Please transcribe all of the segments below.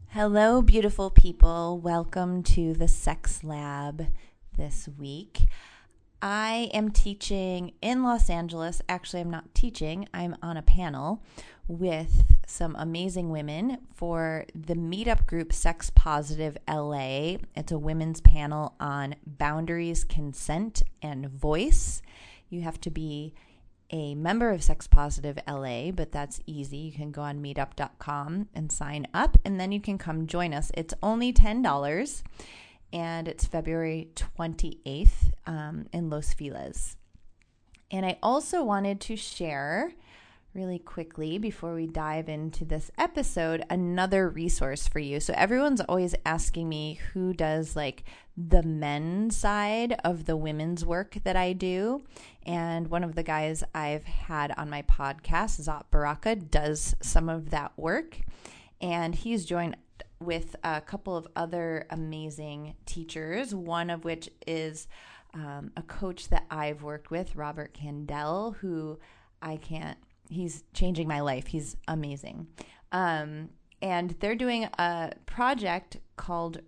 Hello, beautiful people. Welcome to the Sex Lab this week. I am teaching in Los Angeles. Actually, I'm not teaching. I'm on a panel with some amazing women for the meetup group Sex Positive LA. It's a women's panel on boundaries, consent, and voice. You have to be a member of Sex Positive LA, but that's easy. You can go on meetup.com and sign up, and then you can come join us. It's only $10, and it's February 28th in Los Feliz. And I also wanted to share really quickly before we dive into this episode, another resource for you. So everyone's always asking me who does like the men's side of the women's work that I do. And one of the guys I've had on my podcast, Zot Baraka, does some of that work. And he's joined with a couple of other amazing teachers, one of which is a coach that I've worked with, Robert Candell, who he's changing my life. He's amazing. And they're doing a project called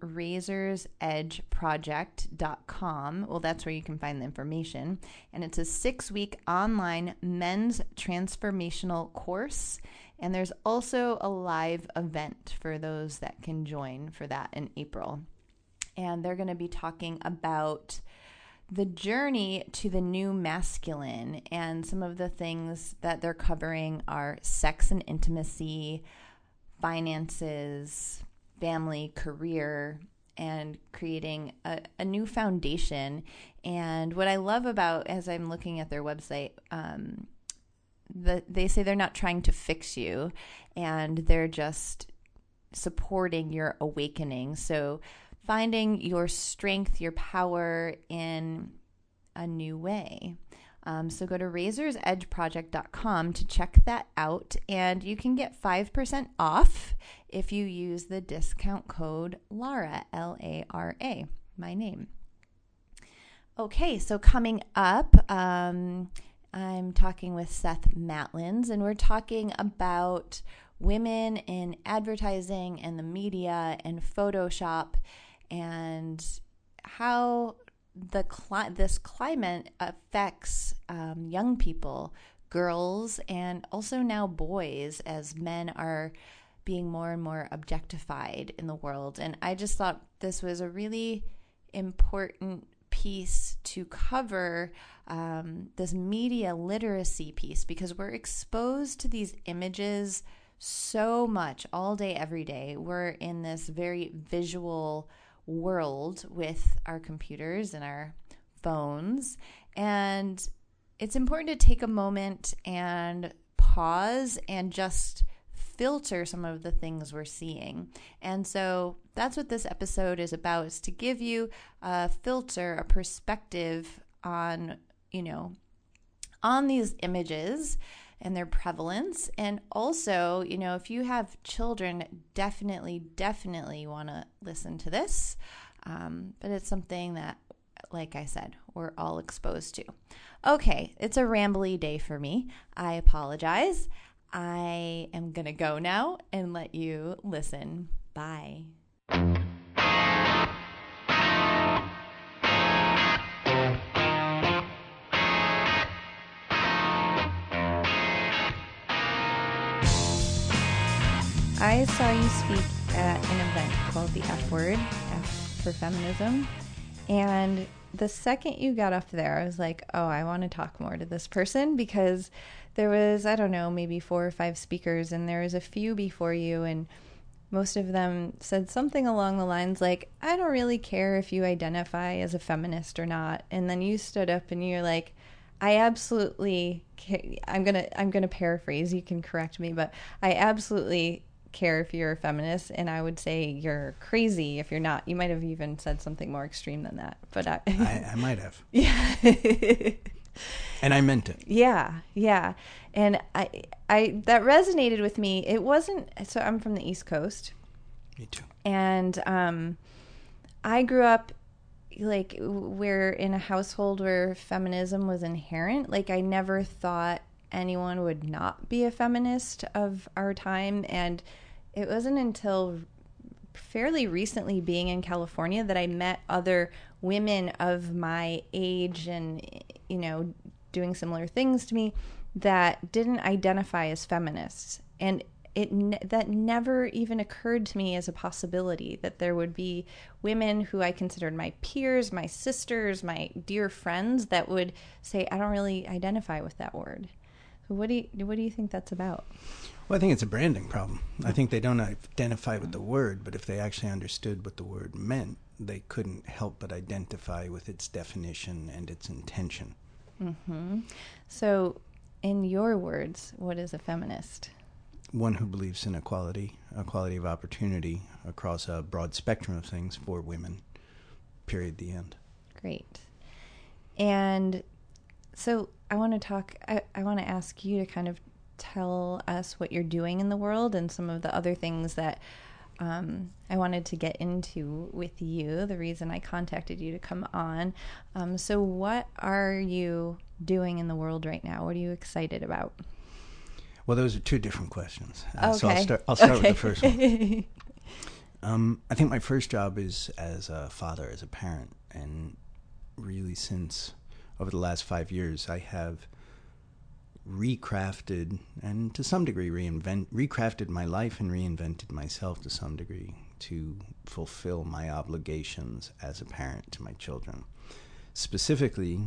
razorsedgeproject.com. Well, that's where you can find the information. And it's a 6-week online men's transformational course. And there's also a live event for those that can join for that in April. And they're going to be talking about the journey to the new masculine, and some of the things that they're covering are sex and intimacy, finances, family, career, and creating a new foundation. And what I love about, as I'm looking at their website, they say they're not trying to fix you, and they're just supporting your awakening. So finding your strength, your power in a new way. So go to razorsedgeproject.com to check that out, and you can get 5% off if you use the discount code LARA, L-A-R-A, my name. Okay, so coming up, I'm talking with Seth Matlins, and we're talking about women in advertising and the media and Photoshop, and how this climate affects young people, girls, and also now boys, as men are being more and more objectified in the world. And I just thought this was a really important piece to cover, this media literacy piece, because we're exposed to these images so much all day, every day. We're in this very visual world with our computers and our phones, and it's important to take a moment and pause and just filter some of the things we're seeing. And so that's what this episode is about, is to give you a filter, a perspective on, on these images and their prevalence. And also, if you have children, definitely want to listen to this. But it's something that, like I said, we're all exposed to. Okay, it's a rambly day for me. I apologize. I am going to go now and let you listen. Bye. I saw you speak at an event called the F Word, F for Feminism, and the second you got up there, I was like, oh, I want to talk more to this person, because there was, I don't know, maybe 4 or 5 speakers, and there was a few before you, and most of them said something along the lines like, I don't really care if you identify as a feminist or not. And then you stood up and you're like, I absolutely I'm gonna paraphrase, you can correct me, but I absolutely care if you're a feminist, and I would say you're crazy if you're not. You might have even said something more extreme than that, but I might have. Yeah. And I meant it. Yeah. And I that resonated with me. It wasn't, so I'm from the East Coast. Me too. And I grew up like we're in a household where feminism was inherent. Like I never thought anyone would not be a feminist of our time, and it wasn't until fairly recently being in California that I met other women of my age and, you know, doing similar things to me that didn't identify as feminists. And that never even occurred to me as a possibility that there would be women who I considered my peers, my sisters, my dear friends that would say, I don't really identify with that word. So what do you think that's about? Well, I think it's a branding problem. I think they don't identify with the word, but if they actually understood what the word meant, they couldn't help but identify with its definition and its intention. Mm-hmm. So, in your words, what is a feminist? One who believes in equality of opportunity across a broad spectrum of things for women, period, the end. Great. And so I want to ask you to kind of tell us what you're doing in the world and some of the other things that I wanted to get into with you, the reason I contacted you to come on. So what are you doing in the world right now? What are you excited about? Well, those are two different questions. Okay. So I'll start with the first one. I think my first job is as a father, as a parent. And really since over the last 5 years, I have recrafted and to some degree recrafted my life and reinvented myself to some degree to fulfill my obligations as a parent to my children. Specifically,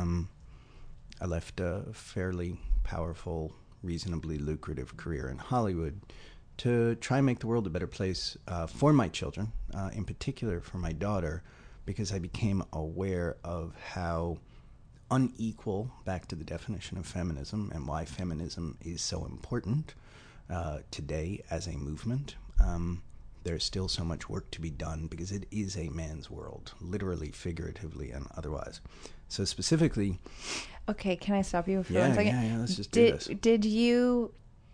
I left a fairly powerful, reasonably lucrative career in Hollywood to try and make the world a better place for my children, in particular for my daughter, because I became aware of how unequal, back to the definition of feminism and why feminism is so important today as a movement. There's still so much work to be done because it is a man's world, literally, figuratively, and otherwise. So specifically... Okay, can I stop you for 1 second? Yeah, let's just do this. Did you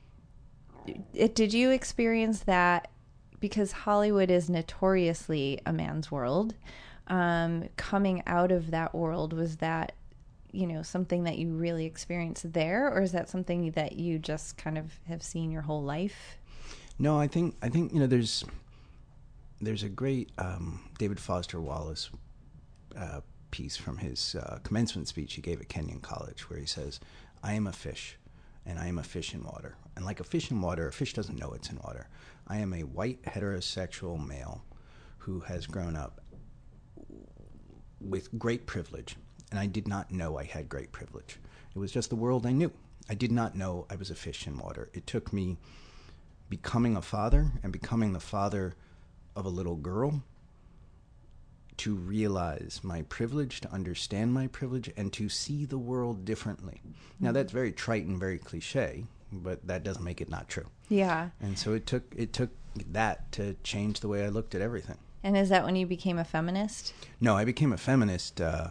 experience that, because Hollywood is notoriously a man's world, coming out of that world, was that, you know, something that you really experienced there, or is that something that you just kind of have seen your whole life? No, I think you know, there's a great David Foster Wallace piece from his commencement speech he gave at Kenyon College, where he says, "I am a fish, and I am a fish in water. And like a fish in water, a fish doesn't know it's in water. I am a white heterosexual male who has grown up with great privilege, and I did not know I had great privilege. It was just the world I knew. I did not know I was a fish in water. It took me becoming a father and becoming the father of a little girl to realize my privilege, to understand my privilege, and to see the world differently." Now, that's very trite and very cliche, but that doesn't make it not true. Yeah. And so it took that to change the way I looked at everything. And is that when you became a feminist? No, I became a feminist the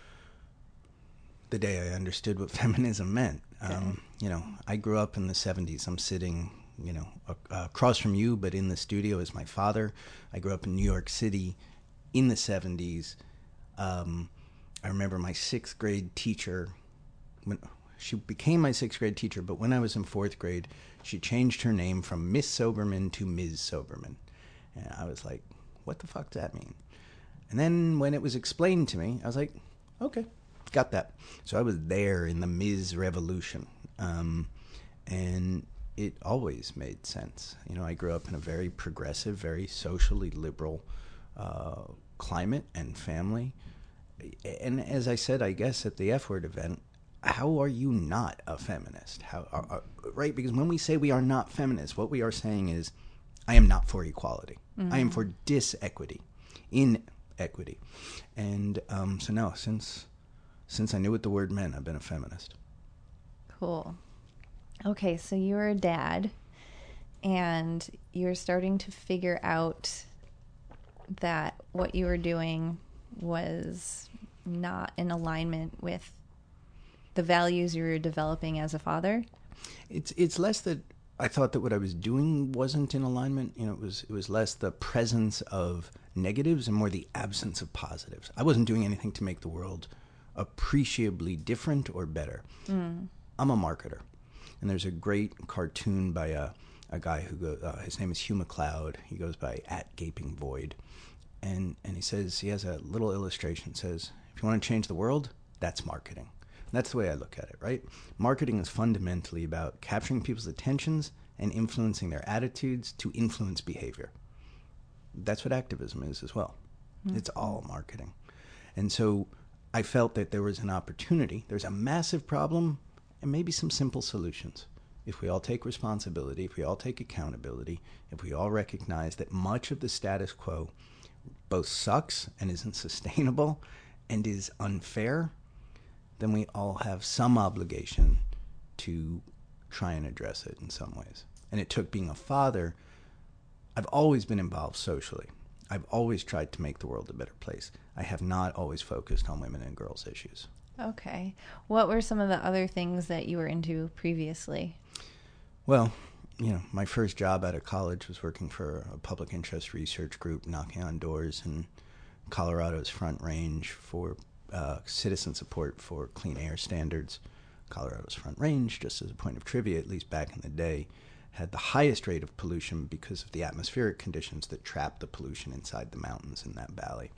day I understood what feminism meant. You know, I grew up in the 70s. I'm sitting, you know, across from you, but in the studio is my father. I grew up in New York City in the 70s. I remember my 6th grade teacher, when she became my 6th grade teacher, but when I was in 4th grade, she changed her name from Miss Soberman to Ms. Soberman. And I was like, what the fuck does that mean? And then when it was explained to me, I was like, okay, got that. So I was there in the Ms. Revolution. And it always made sense. You know, I grew up in a very progressive, very socially liberal climate and family. And as I said, I guess, at the F-Word event, how are you not a feminist? Right? Because when we say we are not feminists, what we are saying is, I am not for equality. Mm-hmm. I am for disequity, inequity. And so no, since I knew what the word meant, I've been a feminist. Cool. Okay, so you're a dad, and you're starting to figure out that what you were doing was not in alignment with the values you were developing as a father? It's less that I thought that what I was doing wasn't in alignment. You know, it was less the presence of negatives and more the absence of positives. I wasn't doing anything to make the world appreciably different or better. I'm a marketer. And there's a great cartoon by a a guy who his name is Hugh MacLeod. He goes by @GapingVoid. And he says, he has a little illustration. It says, if you want to change the world, that's marketing. And that's the way I look at it, right? Marketing is fundamentally about capturing people's attentions and influencing their attitudes to influence behavior. That's what activism is as well. Mm-hmm. It's all marketing. And so I felt that there was an opportunity. There's a massive problem and maybe some simple solutions. If we all take responsibility, if we all take accountability, if we all recognize that much of the status quo both sucks and isn't sustainable and is unfair, then we all have some obligation to try and address it in some ways. And it took being a father. I've always been involved socially. I've always tried to make the world a better place. I have not always focused on women and girls issues. Okay. What were some of the other things that you were into previously? Well, my first job out of college was working for a public interest research group, knocking on doors in Colorado's Front Range for citizen support for clean air standards. Colorado's Front Range, just as a point of trivia, at least back in the day, had the highest rate of pollution because of the atmospheric conditions that trapped the pollution inside the mountains in that valley.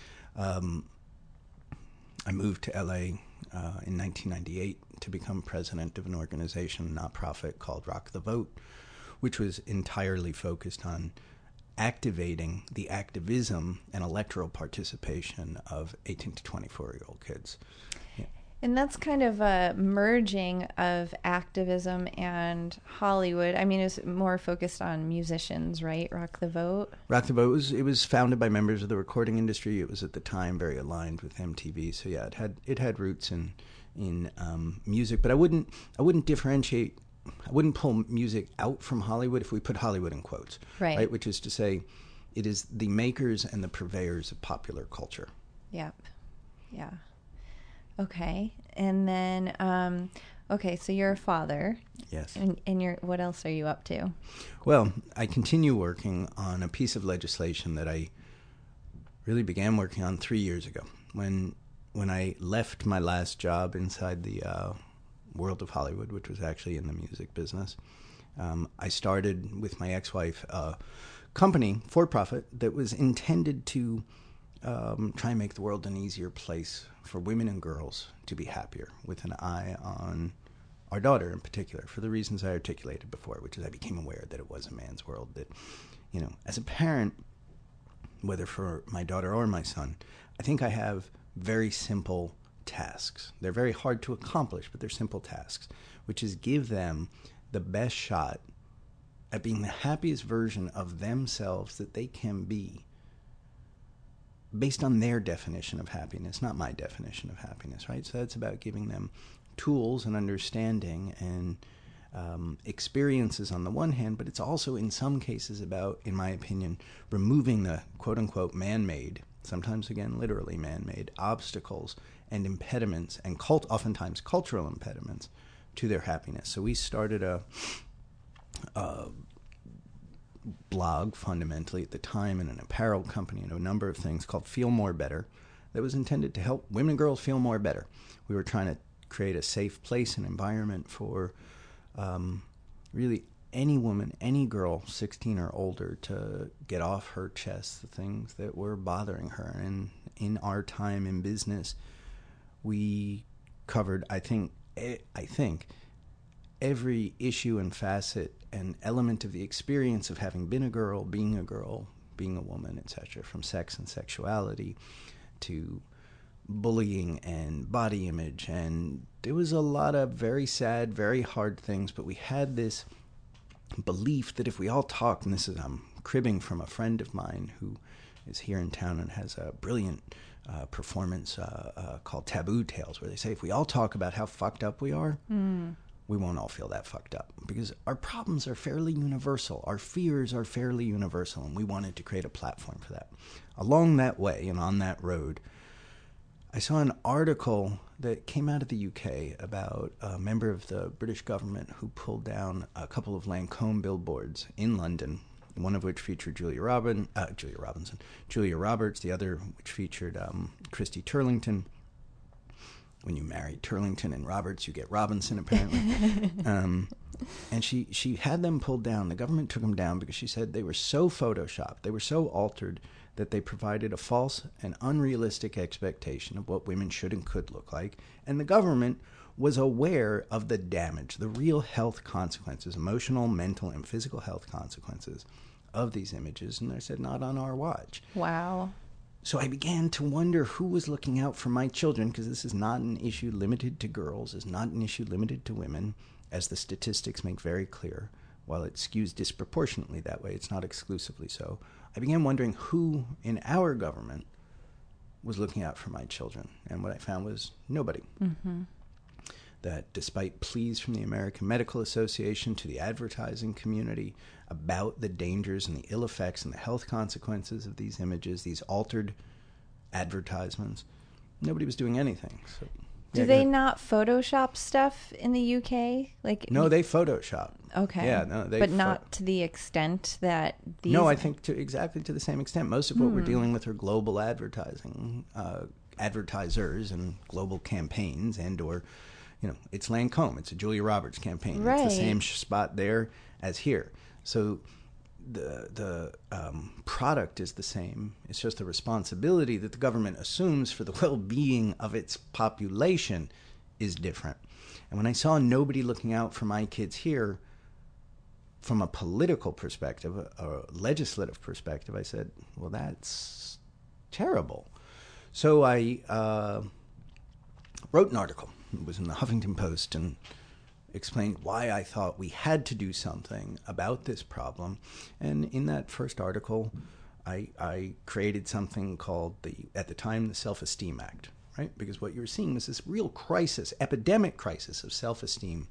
I moved to LA in 1998 to become president of an organization, a nonprofit called Rock the Vote, which was entirely focused on activating the activism and electoral participation of 18 to 24-year-old kids. Yeah. And that's kind of a merging of activism and Hollywood. I mean, it was more focused on musicians, right? Rock the Vote? Rock the Vote, it was founded by members of the recording industry. It was at the time very aligned with MTV. So yeah, it had roots in music, but I wouldn't differentiate. I wouldn't pull music out from Hollywood if we put Hollywood in quotes, right? Which is to say, it is the makers and the purveyors of popular culture. Yep. Yeah. Okay. And then, so you're a father. Yes. And what else are you up to? Well, I continue working on a piece of legislation that I really began working on 3 years ago when I left my last job inside the world of Hollywood, which was actually in the music business. I started with my ex-wife a company, for-profit, that was intended to try and make the world an easier place for women and girls to be happier, with an eye on our daughter in particular, for the reasons I articulated before, which is I became aware that it was a man's world, that, as a parent, whether for my daughter or my son, I think I have very simple tasks. They're very hard to accomplish, but they're simple tasks, which is give them the best shot at being the happiest version of themselves that they can be, based on their definition of happiness, not my definition of happiness, right? So that's about giving them tools and understanding and experiences on the one hand, but it's also in some cases about, in my opinion, removing the quote-unquote man-made, sometimes again literally man-made, obstacles and impediments, and oftentimes cultural impediments, to their happiness. So we started a blog fundamentally at the time, and an apparel company, and a number of things called Feel More Better, that was intended to help women and girls feel more better. We were trying to create a safe place and environment for really any woman, any girl 16 or older to get off her chest the things that were bothering her. And in our time in business, we covered, I think every issue and facet and element of the experience of having been a girl, being a woman, etc., from sex and sexuality to bullying and body image. And there was a lot of very sad, very hard things, but we had this belief that if we all talked, and this is, I'm cribbing from a friend of mine who is here in town and has a brilliant performance called Taboo Tales, where they say if we all talk about how fucked up we are, we won't all feel that fucked up, because our problems are fairly universal. Our fears are fairly universal, and we wanted to create a platform for that. Along that way and on that road, I saw an article that came out of the UK about a member of the British government who pulled down a couple of Lancome billboards in London, one of which featured Julia Roberts, the other which featured Christy Turlington. When you marry Turlington and Roberts, you get Robinson, apparently. And she had them pulled down. The government took them down because she said they were so photoshopped, they were so altered that they provided a false and unrealistic expectation of what women should and could look like. And the government was aware of the damage, the real health consequences, emotional, mental, and physical health consequences of these images. And they said, not on our watch. Wow. So I began to wonder who was looking out for my children, because this is not an issue limited to girls, it's not an issue limited to women, as the statistics make very clear. While it skews disproportionately that way, it's not exclusively so. I began wondering who in our government was looking out for my children. And what I found was nobody. Mm-hmm. That despite pleas from the American Medical Association to the advertising community about the dangers and the ill effects and the health consequences of these images, these altered advertisements, nobody was doing anything. So, do they not Photoshop stuff in the UK? Like, no, they Photoshop. Okay. Yeah, no, but not to the extent that these... No, I think exactly to the same extent. Most of what we're dealing with are global advertising, advertisers and global campaigns, and or, it's Lancome. It's a Julia Roberts campaign. Right. It's the same spot there as here. So the product is the same. It's just the responsibility that the government assumes for the well-being of its population is different. And when I saw nobody looking out for my kids here, from a political perspective, a legislative perspective, I said, well, that's terrible. So I wrote an article. It was in the Huffington Post, and explained why I thought we had to do something about this problem. And in that first article, I created something called, at the time, the Self-Esteem Act, right? Because what you were seeing was this real crisis, epidemic crisis of self-esteem,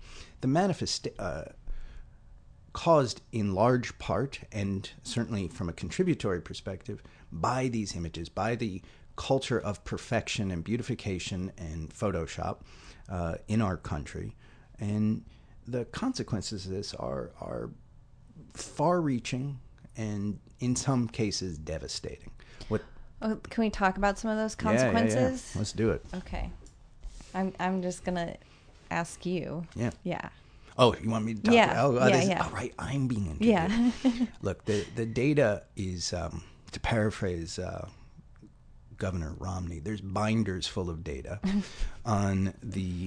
caused in large part, and certainly from a contributory perspective, by these images, by the culture of perfection and beautification and Photoshop in our country. And the consequences of this are far-reaching and, in some cases, devastating. Can we talk about some of those consequences? Yeah. Let's do it. Okay. I'm just going to ask you. Yeah. Yeah. Oh, you want me to talk? Yeah. Oh, yeah. All right, I'm being interviewed. Yeah. Look, the data is, to paraphrase Governor Romney, there's binders full of data on the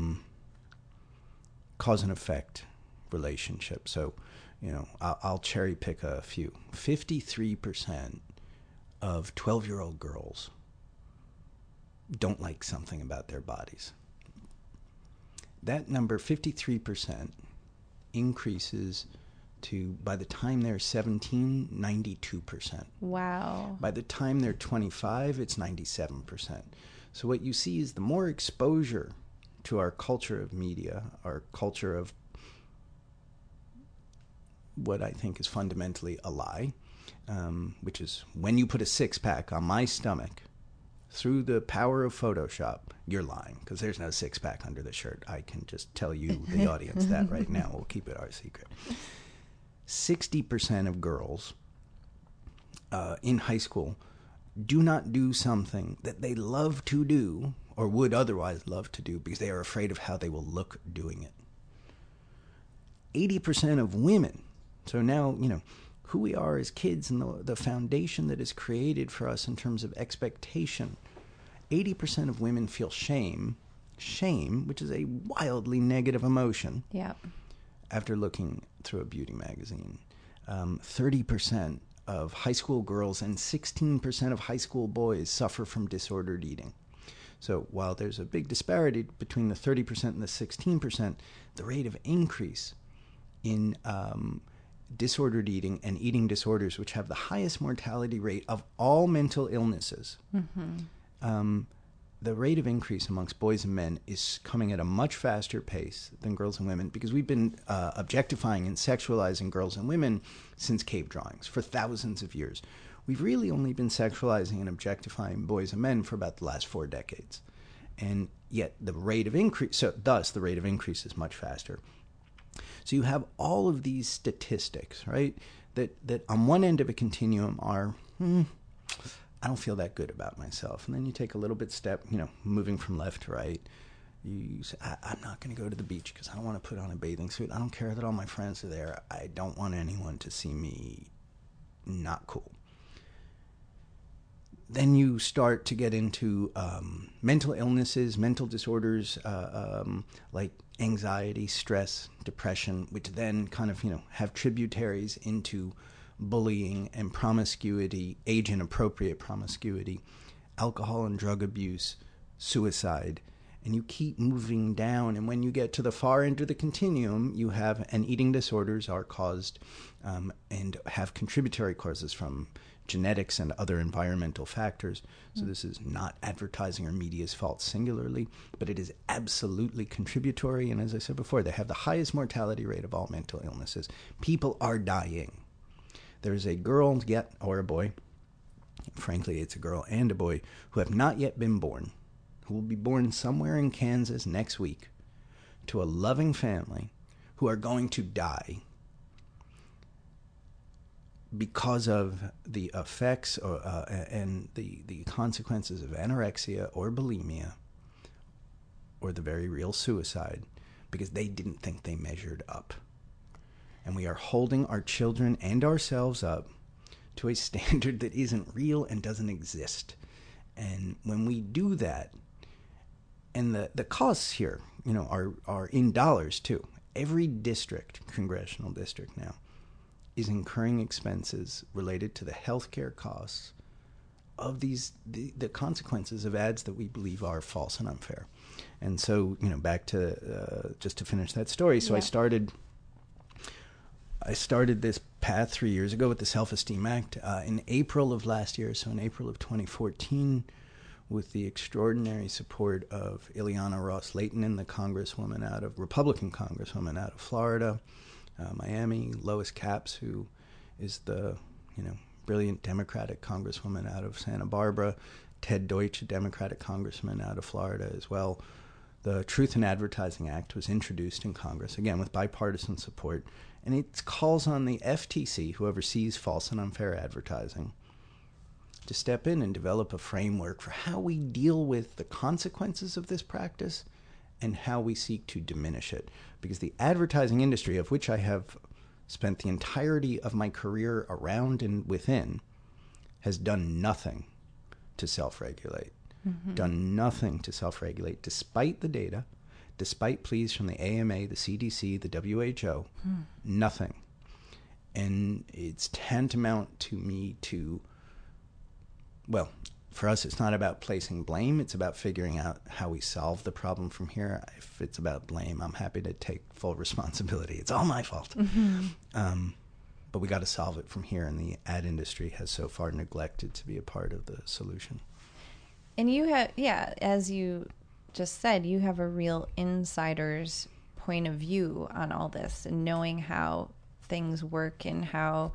cause and effect relationship. So, I'll cherry pick a few. 53% of 12-year-old girls don't like something about their bodies. That number, 53%, increases to, by the time they're 17, 92%. Wow. By the time they're 25, it's 97%. So what you see is the more exposure to our culture of media, our culture of what I think is fundamentally a lie, which is when you put a six-pack on my stomach through the power of Photoshop, you're lying, because there's no six-pack under the shirt. I can just tell you, the audience, that right now. We'll keep it our secret. 60% of girls in high school do not do something that they love to do or would otherwise love to do because they are afraid of how they will look doing it. 80% of women, so now, who we are as kids and the foundation that is created for us in terms of expectation, 80% of women feel shame, which is a wildly negative emotion, after looking through a beauty magazine. 30% of high school girls and 16% of high school boys suffer from disordered eating. So while there's a big disparity between the 30% and the 16%, the rate of increase in disordered eating and eating disorders, which have the highest mortality rate of all mental illnesses, the rate of increase amongst boys and men is coming at a much faster pace than girls and women, because we've been objectifying and sexualizing girls and women since cave drawings for thousands of years. We've really only been sexualizing and objectifying boys and men for about the last 4 decades. And yet the rate of increase, thus the rate of increase is much faster. So you have all of these statistics, right, that on one end of a continuum are, I don't feel that good about myself. And then you take a little bit step, moving from left to right. You say, I'm not going to go to the beach because I don't want to put on a bathing suit. I don't care that all my friends are there. I don't want anyone to see me not cool. Then you start to get into mental illnesses, mental disorders, like anxiety, stress, depression, which then kind of, have tributaries into bullying and promiscuity, age-inappropriate promiscuity, alcohol and drug abuse, suicide. And you keep moving down. And when you get to the far end of the continuum, you have, and eating disorders are caused and have contributory causes from genetics and other environmental factors. So this is not advertising or media's fault singularly, but it is absolutely contributory. And as I said before, they have the highest mortality rate of all mental illnesses. People are dying. There's a girl or a boy, frankly, it's a girl and a boy, who have not yet been born, who will be born somewhere in Kansas next week to a loving family, who are going to die because of the effects and the consequences of anorexia or bulimia or the very real suicide, because they didn't think they measured up. And we are holding our children and ourselves up to a standard that isn't real and doesn't exist. And when we do that, and the costs here, are in dollars too. Every district, congressional district now, is incurring expenses related to the healthcare costs of the consequences of ads that we believe are false and unfair. And so, back to just to finish that story. So yeah. I started this path 3 years ago with the Self-Esteem Act in April of last year. So in April of 2014, with the extraordinary support of Ileana Ros-Lehtinen, the Republican Congresswoman out of Florida, Miami, Lois Capps, who is the, brilliant Democratic Congresswoman out of Santa Barbara, Ted Deutsch, a Democratic Congressman out of Florida as well. The Truth in Advertising Act was introduced in Congress, again, with bipartisan support, and it calls on the FTC, who oversees false and unfair advertising, to step in and develop a framework for how we deal with the consequences of this practice and how we seek to diminish it. Because the advertising industry, of which I have spent the entirety of my career around and within, has done nothing to self-regulate. Done nothing to self-regulate, despite the data, despite pleas from the AMA, the CDC, the WHO, nothing. And it's tantamount to me to, well, for us, it's not about placing blame. It's about figuring out how we solve the problem from here. If it's about blame, I'm happy to take full responsibility. It's all my fault. But we got to solve it from here, and the ad industry has so far neglected to be a part of the solution. And you have, as you just said, you have a real insider's point of view on all this, and knowing how things work and how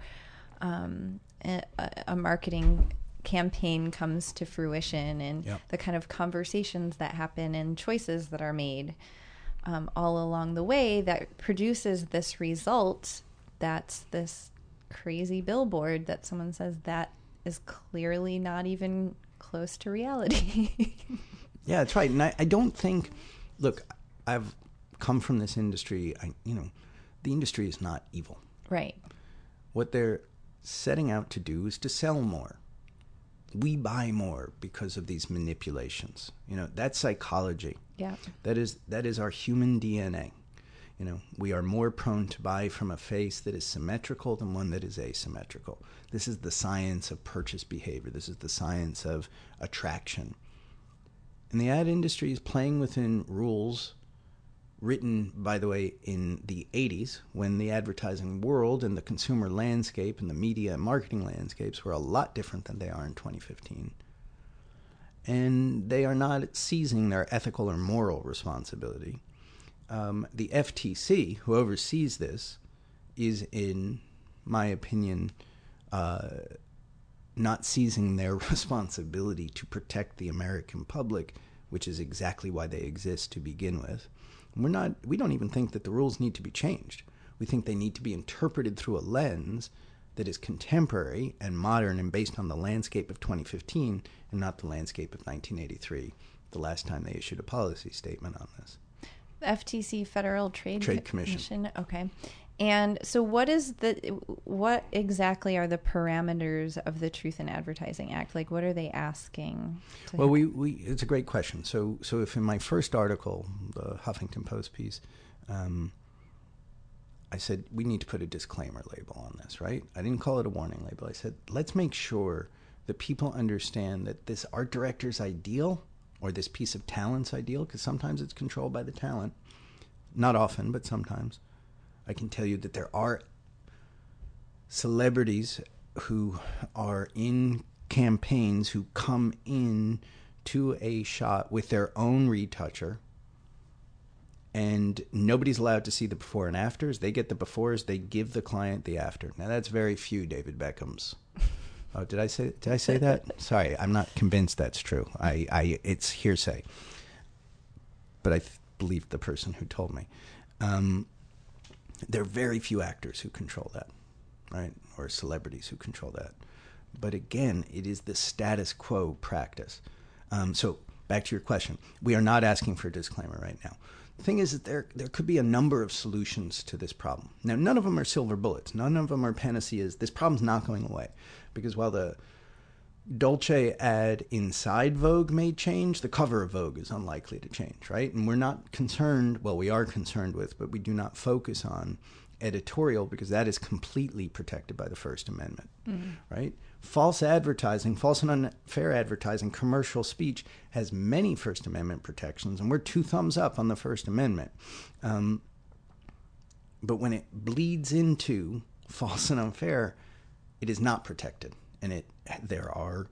a marketing campaign comes to fruition, and the kind of conversations that happen and choices that are made all along the way that produces this result. That's this crazy billboard that someone says that is clearly not even close to reality. Yeah, that's right. And I don't think, look, I've come from this industry. The industry is not evil. Right. What they're setting out to do is to sell more. We buy more because of these manipulations. That's psychology. Yeah. That is our human DNA. We are more prone to buy from a face that is symmetrical than one that is asymmetrical. This is the science of purchase behavior. This is the science of attraction. And the ad industry is playing within rules written, by the way, in the 80s, when the advertising world and the consumer landscape and the media and marketing landscapes were a lot different than they are in 2015. And they are not seizing their ethical or moral responsibility. The FTC, who oversees this, is, in my opinion, not seizing their responsibility to protect the American public, which is exactly why they exist to begin with. We don't even think that the rules need to be changed. We think they need to be interpreted through a lens that is contemporary and modern and based on the landscape of 2015 and not the landscape of 1983, the last time they issued a policy statement on this. FTC, Federal Trade Commission. Okay. And so what exactly are the parameters of the Truth in Advertising Act? Like, what are they asking? Well, it's a great question. So if in my first article, the Huffington Post piece, I said, we need to put a disclaimer label on this, right? I didn't call it a warning label. I said, let's make sure that people understand that this art director's ideal or this piece of talent's ideal, because sometimes it's controlled by the talent. Not often, but sometimes. I can tell you that there are celebrities who are in campaigns who come in to a shot with their own retoucher, and nobody's allowed to see the before and afters. They get the befores, they give the client the after. Now, that's very few David Beckham's. Oh, did I say that? Sorry, I'm not convinced that's true. It's hearsay. But I believe the person who told me. There are very few actors who control that, right? Or celebrities who control that. But again, it is the status quo practice. So back to your question. We are not asking for a disclaimer right now. The thing is that there could be a number of solutions to this problem. Now, none of them are silver bullets. None of them are panaceas. This problem's not going away. Because while the Dolce ad inside Vogue may change, the cover of Vogue is unlikely to change, right? And we're not concerned, well, we are concerned with, but we do not focus on editorial because that is completely protected by the First Amendment, right? False advertising, false and unfair advertising, commercial speech has many First Amendment protections, and we're 2 thumbs up on the First Amendment. But when it bleeds into false and unfair, it is not protected. And there are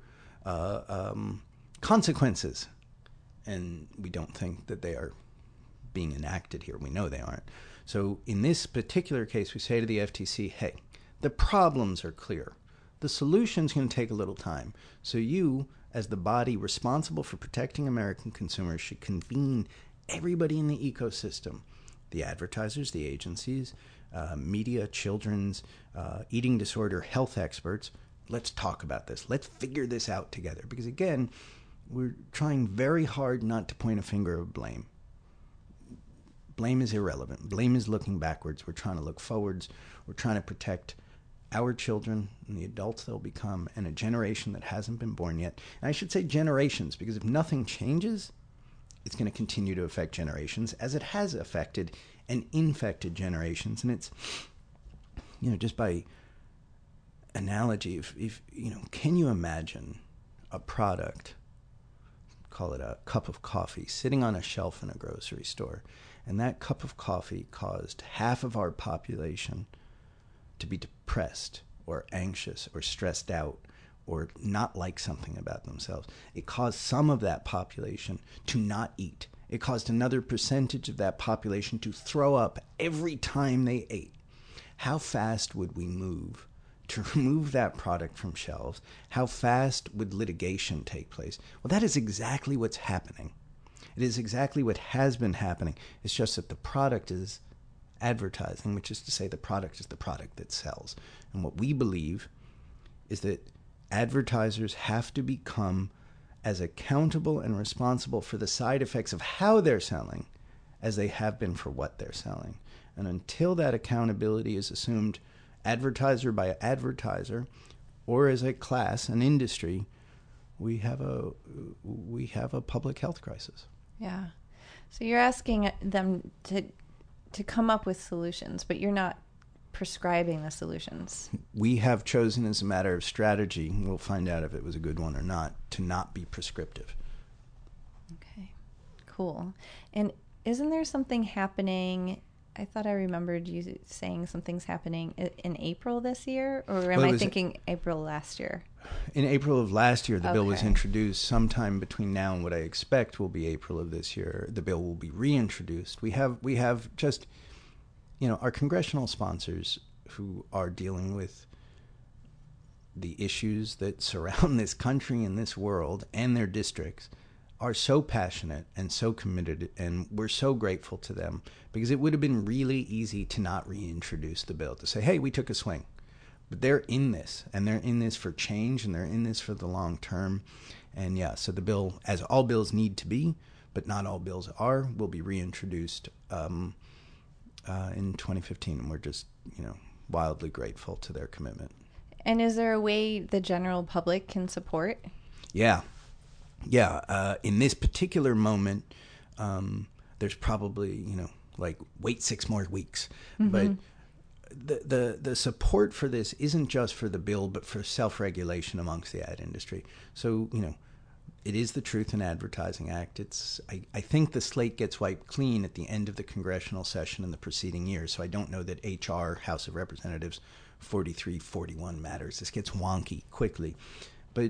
consequences, and we don't think that they are being enacted here. We know they aren't. So in this particular case, we say to the FTC, hey, the problems are clear. The solution's going to take a little time. So you, as the body responsible for protecting American consumers, should convene everybody in the ecosystem, the advertisers, the agencies, media, children's, eating disorder, health experts. Let's talk about this. Let's figure this out together. Because again, we're trying very hard not to point a finger of blame. Blame is irrelevant. Blame is looking backwards. We're trying to look forwards. We're trying to protect our children and the adults they'll become and a generation that hasn't been born yet. And I should say generations, because if nothing changes, it's going to continue to affect generations as it has affected and infected generations. And it's, just by analogy, if can you imagine a product, call it a cup of coffee, sitting on a shelf in a grocery store, and that cup of coffee caused half of our population to be depressed or anxious or stressed out or not like something about themselves. It caused some of that population to not eat. It caused another percentage of that population to throw up every time they ate. How fast would we move to remove that product from shelves? How fast would litigation take place? Well, that is exactly what's happening. It is exactly what has been happening. It's just that the product is advertising, which is to say the product is the product that sells. And what we believe is that advertisers have to become as accountable and responsible for the side effects of how they're selling as they have been for what they're selling. And until that accountability is assumed advertiser by advertiser or as a class, an industry, we have a public health crisis. Yeah. So you're asking them to come up with solutions, but you're not prescribing the solutions. We have chosen as a matter of strategy, we'll find out if it was a good one or not, to not be prescriptive. Okay, cool. And isn't there something happening? I thought I remembered you saying something's happening in April this year, or am I thinking April last year? In April of last year, the bill was introduced. Sometime between now and what I expect will be April of this year, the bill will be reintroduced. We have just, our congressional sponsors who are dealing with the issues that surround this country and this world and their districts are so passionate and so committed, and we're so grateful to them, because it would have been really easy to not reintroduce the bill, to say, hey, we took a swing. But they're in this, and they're in this for change, and they're in this for the long term. And yeah, so the bill, as all bills need to be, but not all bills are, will be reintroduced in 2015. And we're just, wildly grateful to their commitment. And is there a way the general public can support? Yeah. In this particular moment, there's probably, wait 6 more weeks. But the support for this isn't just for the bill, but for self-regulation amongst the ad industry. So, it is the Truth in Advertising Act. I think the slate gets wiped clean at the end of the congressional session in the preceding year. So I don't know that HR, House of Representatives 4341 matters. This gets wonky quickly. But,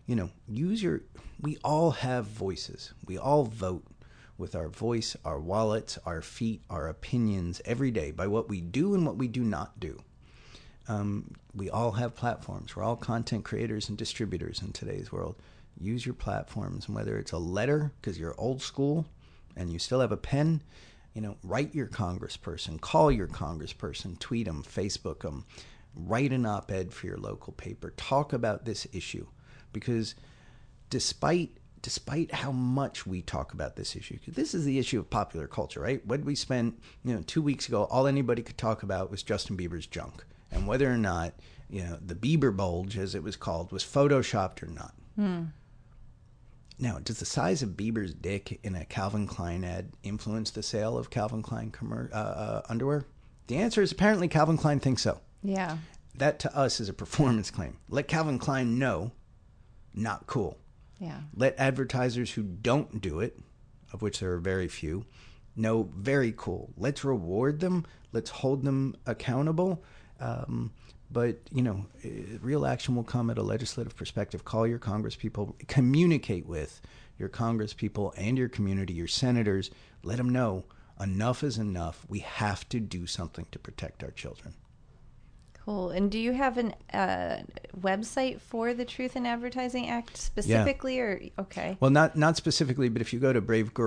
we all have voices. We all vote with our voice, our wallets, our feet, our opinions every day by what we do and what we do not do. We all have platforms. We're all content creators and distributors in today's world. Use your platforms, and whether it's a letter because you're old school and you still have a pen, write your congressperson, call your congressperson, tweet them, Facebook them, write an op-ed for your local paper, talk about this issue, because despite how much we talk about this issue, because this is the issue of popular culture, right? What we spent 2 weeks ago, all anybody could talk about was Justin Bieber's junk, and whether or not the Bieber bulge, as it was called, was photoshopped or not. Now, does the size of Bieber's dick in a Calvin Klein ad influence the sale of Calvin Klein underwear? The answer is apparently Calvin Klein thinks so. Yeah. That to us is a performance claim. Let Calvin Klein know, not cool. Yeah. Let advertisers who don't do it, of which there are very few, know, very cool. Let's reward them. Let's hold them accountable. But, real action will come at a legislative perspective. Call your congresspeople. Communicate with your congresspeople and your community, your senators. Let them know enough is enough. We have to do something to protect our children. Cool. And do you have an website for the Truth in Advertising Act specifically? Yeah. Or okay. Well, not specifically, but if you go to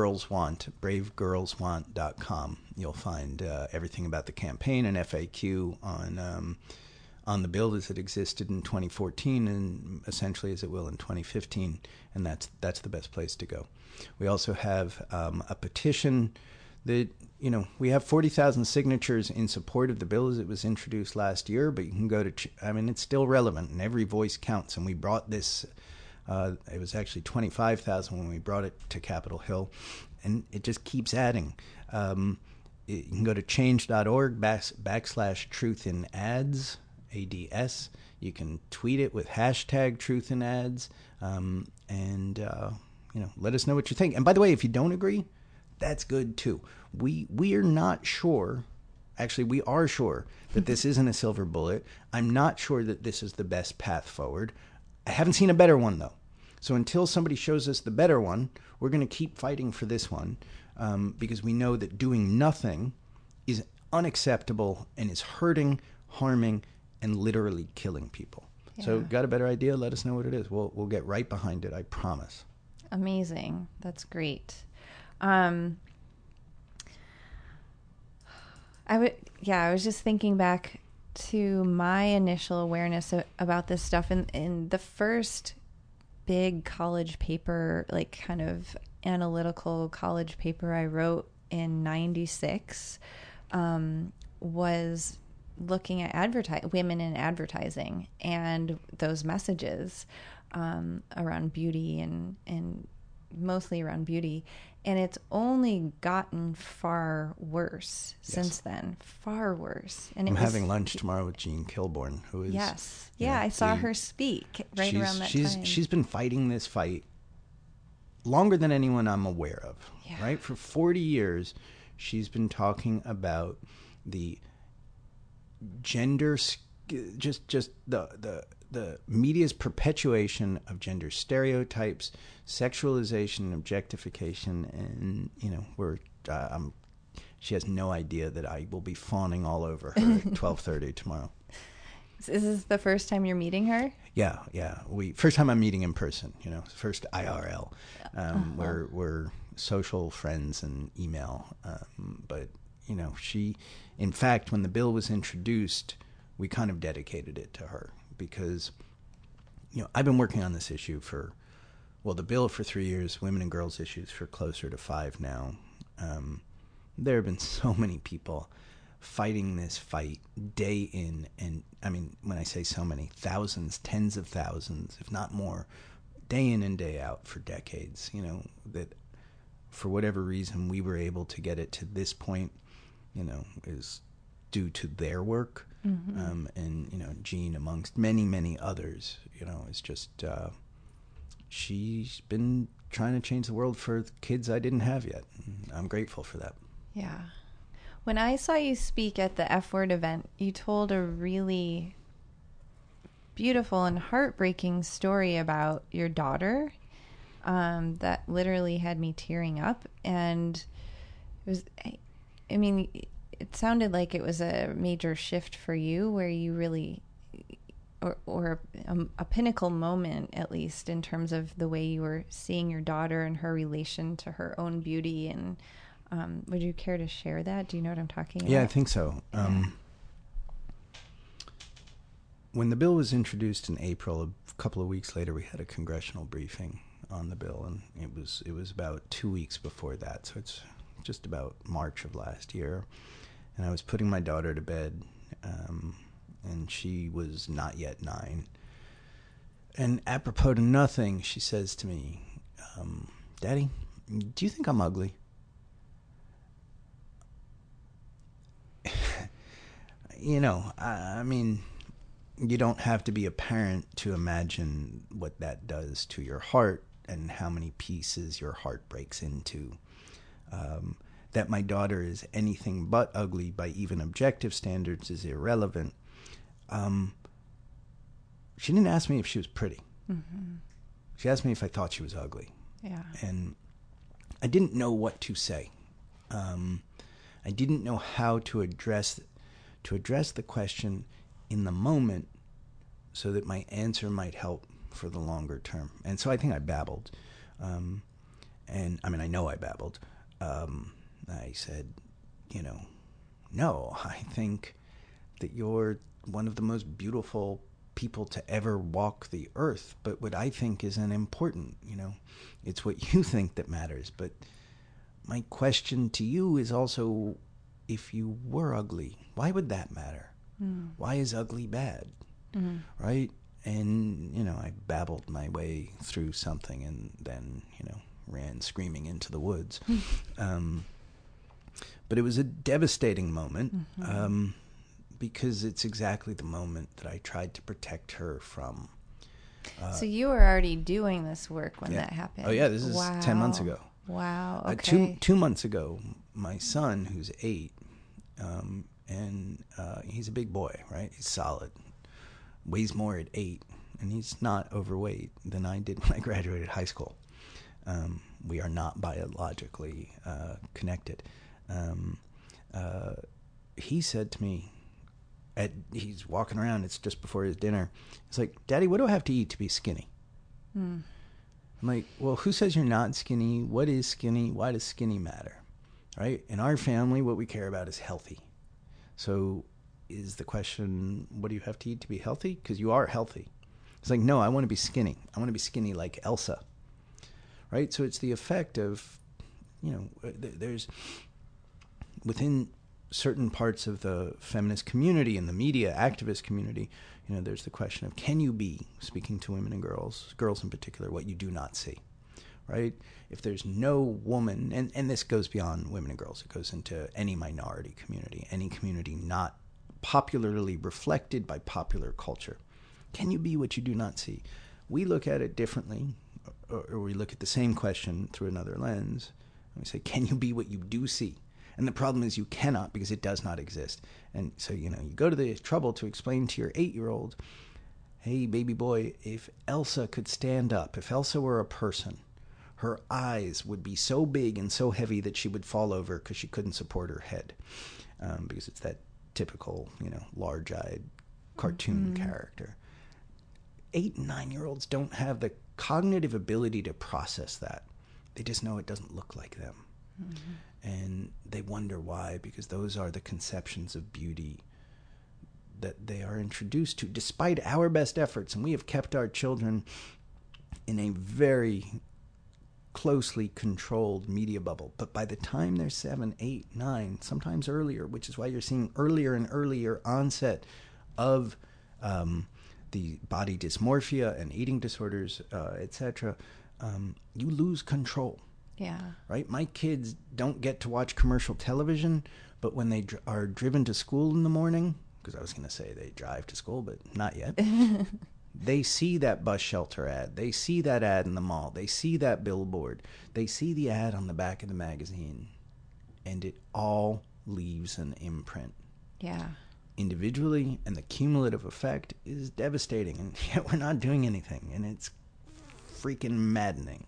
bravegirlswant.com, you'll find everything about the campaign and FAQ on the bill as it existed in 2014 and essentially as it will in 2015, and that's the best place to go. We also have a petition that, we have 40,000 signatures in support of the bill as it was introduced last year, but you can go to, it's still relevant and every voice counts. And we brought this, it was actually 25,000 when we brought it to Capitol Hill, and it just keeps adding. You can go to change.org /truthinads. ADS. You can tweet it with hashtag Truth in Ads, and let us know what you think. And by the way, if you don't agree, that's good too. We are not sure. Actually, we are sure that this isn't a silver bullet. I'm not sure that this is the best path forward. I haven't seen a better one though. So until somebody shows us the better one, we're going to keep fighting for this one, because we know that doing nothing is unacceptable and is hurting, harming, and literally killing people. Yeah. So got a better idea? Let us know what it is. We'll get right behind it, I promise. Amazing. That's great. I was just thinking back to my initial awareness about this stuff in the first big college paper, like kind of analytical college paper I wrote in 96, was looking at women in advertising and those messages around beauty and mostly around beauty. And it's only gotten far worse since then. Far worse. And I'm having lunch tomorrow with Jean Kilbourne, who is... Yes. Yeah, I saw her speak around that time. She's been fighting this fight longer than anyone I'm aware of, right? For 40 years, she's been talking about the gender, just the media's perpetuation of gender stereotypes, sexualization, and objectification, and she has no idea that I will be fawning all over her at 12:30 tomorrow. Is this the first time you're meeting her? Yeah. First time I'm meeting in person. First IRL. We're social friends and email, but she, in fact, when the bill was introduced, we kind of dedicated it to her because, I've been working on this issue for well, the bill for 3 years, women and girls issues for closer to 5 now. There have been so many people fighting this fight day in, and I mean, when I say so many, thousands, tens of thousands, if not more, day in and day out for decades, you know, that for whatever reason we were able to get it to this point, you know, is due to their work. Mm-hmm. And, you know, Jean, amongst many, many others, you know, is just, she's been trying to change the world for kids I didn't have yet. I'm grateful for that. Yeah. When I saw you speak at the F Word event, you told a really beautiful and heartbreaking story about your daughter that literally had me tearing up. And it was, I mean, it sounded like it was a major shift for you where you really, or a pinnacle moment, at least, in terms of the way you were seeing your daughter and her relation to her own beauty. And would you care to share that? Do you know what I'm talking about? Yeah, I think so. Yeah. When the bill was introduced in April, a couple of weeks later, we had a congressional briefing on the bill, and it was about 2 weeks before that, so it's just about March of last year. And I was putting my daughter to bed, and she was not yet 9. And apropos to nothing, she says to me, "Daddy, do you think I'm ugly?" You know, I mean, you don't have to be a parent to imagine what that does to your heart and how many pieces your heart breaks into. That my daughter is anything but ugly by even objective standards is irrelevant. She didn't ask me if she was pretty. Mm-hmm. She asked me if I thought she was ugly. Yeah. And I didn't know what to say. I didn't know how to address the question in the moment so that my answer might help for the longer term. And so I think I babbled. And I mean, I know I babbled. I said, you know, no, I think that you're one of the most beautiful people to ever walk the earth. But what I think is unimportant, you know, it's what you think that matters. But my question to you is also, if you were ugly, why would that matter? Mm. Why is ugly bad? Mm. Right? And, you know, I babbled my way through something and then, you know, ran screaming into the woods. But it was a devastating moment, mm-hmm. Because it's exactly the moment that I tried to protect her from. So you were already doing this work when that happened? Oh, yeah, this is 10 months ago. Wow, okay. 2 months ago, my son, who's 8, and he's a big boy, right? He's solid. Weighs more at 8, and he's not overweight than I did when I graduated high school. We are not biologically connected. He said to me, he's walking around, it's just before his dinner. He's like, "Daddy, what do I have to eat to be skinny?" Mm. I'm like, well, who says you're not skinny? What is skinny? Why does skinny matter? Right? In our family, what we care about is healthy. So is the question, what do you have to eat to be healthy? Because you are healthy. It's like, no, I want to be skinny. I want to be skinny like Elsa. Right? So it's the effect of, you know, there's, within certain parts of the feminist community and the media activist community, you know, there's the question of, can you be, speaking to women and girls in particular, what you do not see, right? If there's no woman, and this goes beyond women and girls, it goes into any minority community, any community not popularly reflected by popular culture. Can you be what you do not see? We look at it differently, or we look at the same question through another lens, and we say, can you be what you do see? And the problem is you cannot, because it does not exist. And so, you know, you go to the trouble to explain to your 8-year-old, hey, baby boy, if Elsa could stand up, if Elsa were a person, her eyes would be so big and so heavy that she would fall over because she couldn't support her head. Because it's that typical, you know, large-eyed cartoon character. 8 and 9-year-olds don't have the cognitive ability to process that. They just know it doesn't look like them. Mm-hmm. And they wonder why, because those are the conceptions of beauty that they are introduced to, despite our best efforts. And we have kept our children in a very closely controlled media bubble. But by the time they're 7, 8, 9, sometimes earlier, which is why you're seeing earlier and earlier onset of the body dysmorphia and eating disorders, etc., you lose control. Yeah. Right? My kids don't get to watch commercial television, but when they are driven to school in the morning, because I was going to say they drive to school, but not yet, they see that bus shelter ad. They see that ad in the mall. They see that billboard. They see the ad on the back of the magazine, and it all leaves an imprint. Yeah. Individually, and the cumulative effect is devastating, and yet we're not doing anything, and it's freaking maddening.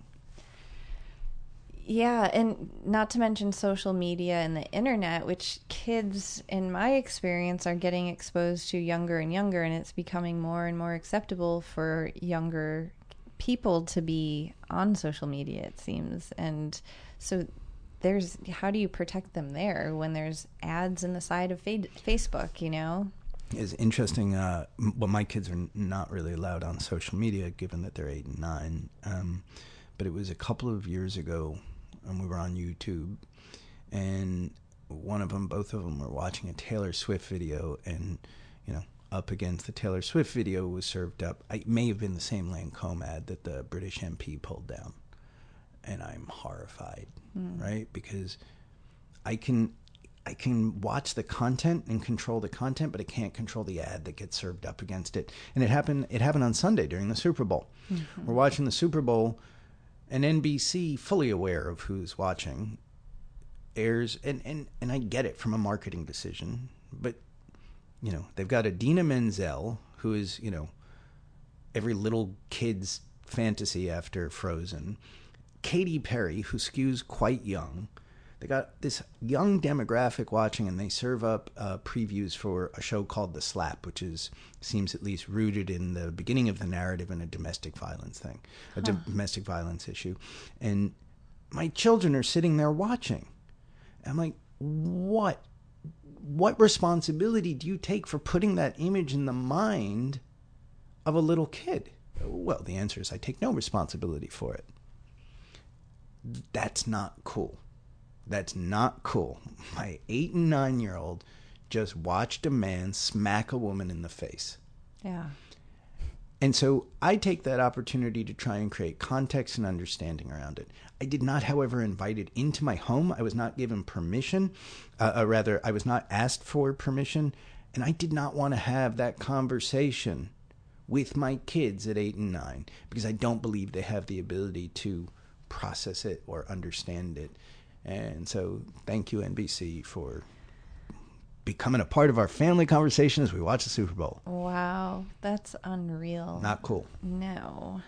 Yeah, and not to mention social media and the internet, which kids, in my experience, are getting exposed to younger and younger, and it's becoming more and more acceptable for younger people to be on social media, it seems. And so how do you protect them there when there's ads in the side of Facebook, you know? It's interesting. Well, my kids are not really allowed on social media, given that they're 8 and 9. But it was a couple of years ago, and we were on YouTube, and both of them were watching a Taylor Swift video, and, you know, up against the Taylor Swift video was served up. It may have been the same Lancome ad that the British MP pulled down. And I'm horrified, right? Because I can watch the content and control the content, but I can't control the ad that gets served up against it. And it happened on Sunday during the Super Bowl. Mm-hmm. We're watching the Super Bowl, and NBC, fully aware of who's watching, airs, and I get it from a marketing decision, but, you know, they've got Idina Menzel, who is, you know, every little kid's fantasy after Frozen, Katy Perry, who skews quite young. They got this young demographic watching, and they serve up previews for a show called The Slap, which seems at least rooted in the beginning of the narrative in a domestic violence thing, domestic violence issue. And my children are sitting there watching. And I'm like, what responsibility do you take for putting that image in the mind of a little kid? Well, the answer is I take no responsibility for it. That's not cool. That's not cool. My 8 and 9-year-old just watched a man smack a woman in the face. Yeah. And so I take that opportunity to try and create context and understanding around it. I did not, however, invite it into my home. I was not given permission. I was not asked for permission. And I did not want to have that conversation with my kids at 8 and 9 because I don't believe they have the ability to process it or understand it. And so thank you, NBC, for becoming a part of our family conversation as we watch the Super Bowl. Wow, that's unreal. Not cool. No.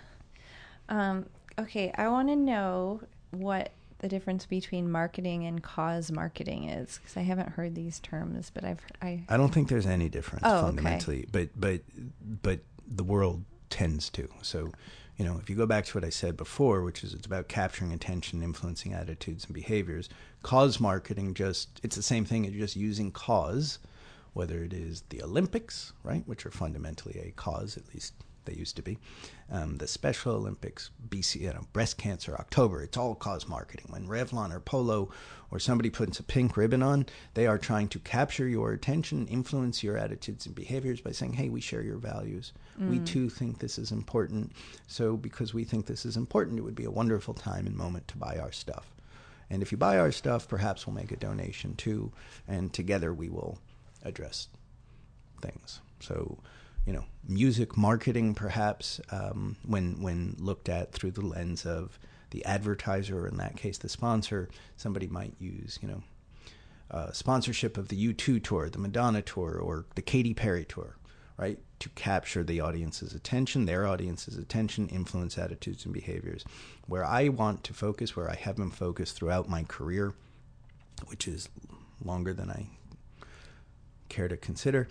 Okay, I want to know what the difference between marketing and cause marketing is, because I haven't heard these terms, but I don't think there's any difference fundamentally, okay. but the world tends to. So, you know, if you go back to what I said before, which is it's about capturing attention, influencing attitudes and behaviors, cause marketing it's the same thing as just using cause, whether it is the Olympics, right, which are fundamentally a cause, at least they used to be, the Special Olympics, breast cancer, October, it's all cause marketing. When Revlon or Polo or somebody puts a pink ribbon on, they are trying to capture your attention, influence your attitudes and behaviors by saying, hey, we share your values. We too think this is important. So because we think this is important, it would be a wonderful time and moment to buy our stuff. And if you buy our stuff, perhaps we'll make a donation too, and together we will address things. So, you know, music marketing, perhaps, when looked at through the lens of the advertiser, or in that case, the sponsor, somebody might use, you know, sponsorship of the U2 tour, the Madonna tour, or the Katy Perry tour, right, to capture the audience's attention, their audience's attention, influence attitudes and behaviors. Where I want to focus, where I have been focused throughout my career, which is longer than I care to consider,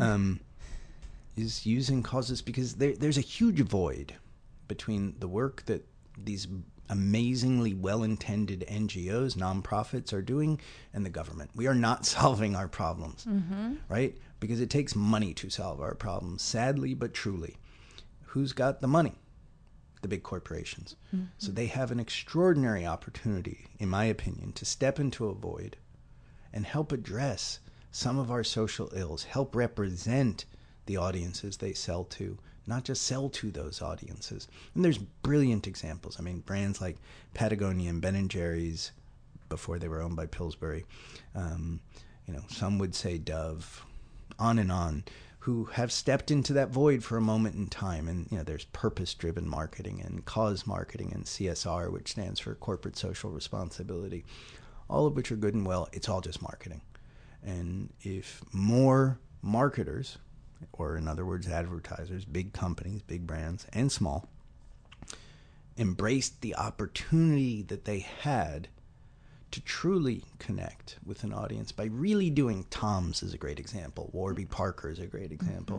is using causes, because there's a huge void between the work that these amazingly well-intended NGOs, nonprofits are doing, and the government. We are not solving our problems, right? Because it takes money to solve our problems, sadly but truly. Who's got the money? the big corporations. Mm-hmm. So they have an extraordinary opportunity, in my opinion, to step into a void and help address some of our social ills, help represent the audiences they sell to, not just sell to those audiences. And there's brilliant examples. I mean, brands like Patagonia and Ben & Jerry's, before they were owned by Pillsbury, some would say Dove, on, who have stepped into that void for a moment in time. And, there's purpose-driven marketing and cause marketing and CSR, which stands for corporate social responsibility, all of which are good and well. It's all just marketing. And if more marketers, or in other words, advertisers, big companies, big brands, and small, embraced the opportunity that they had to truly connect with an audience by really doing, Tom's is a great example, Warby Parker is a great example,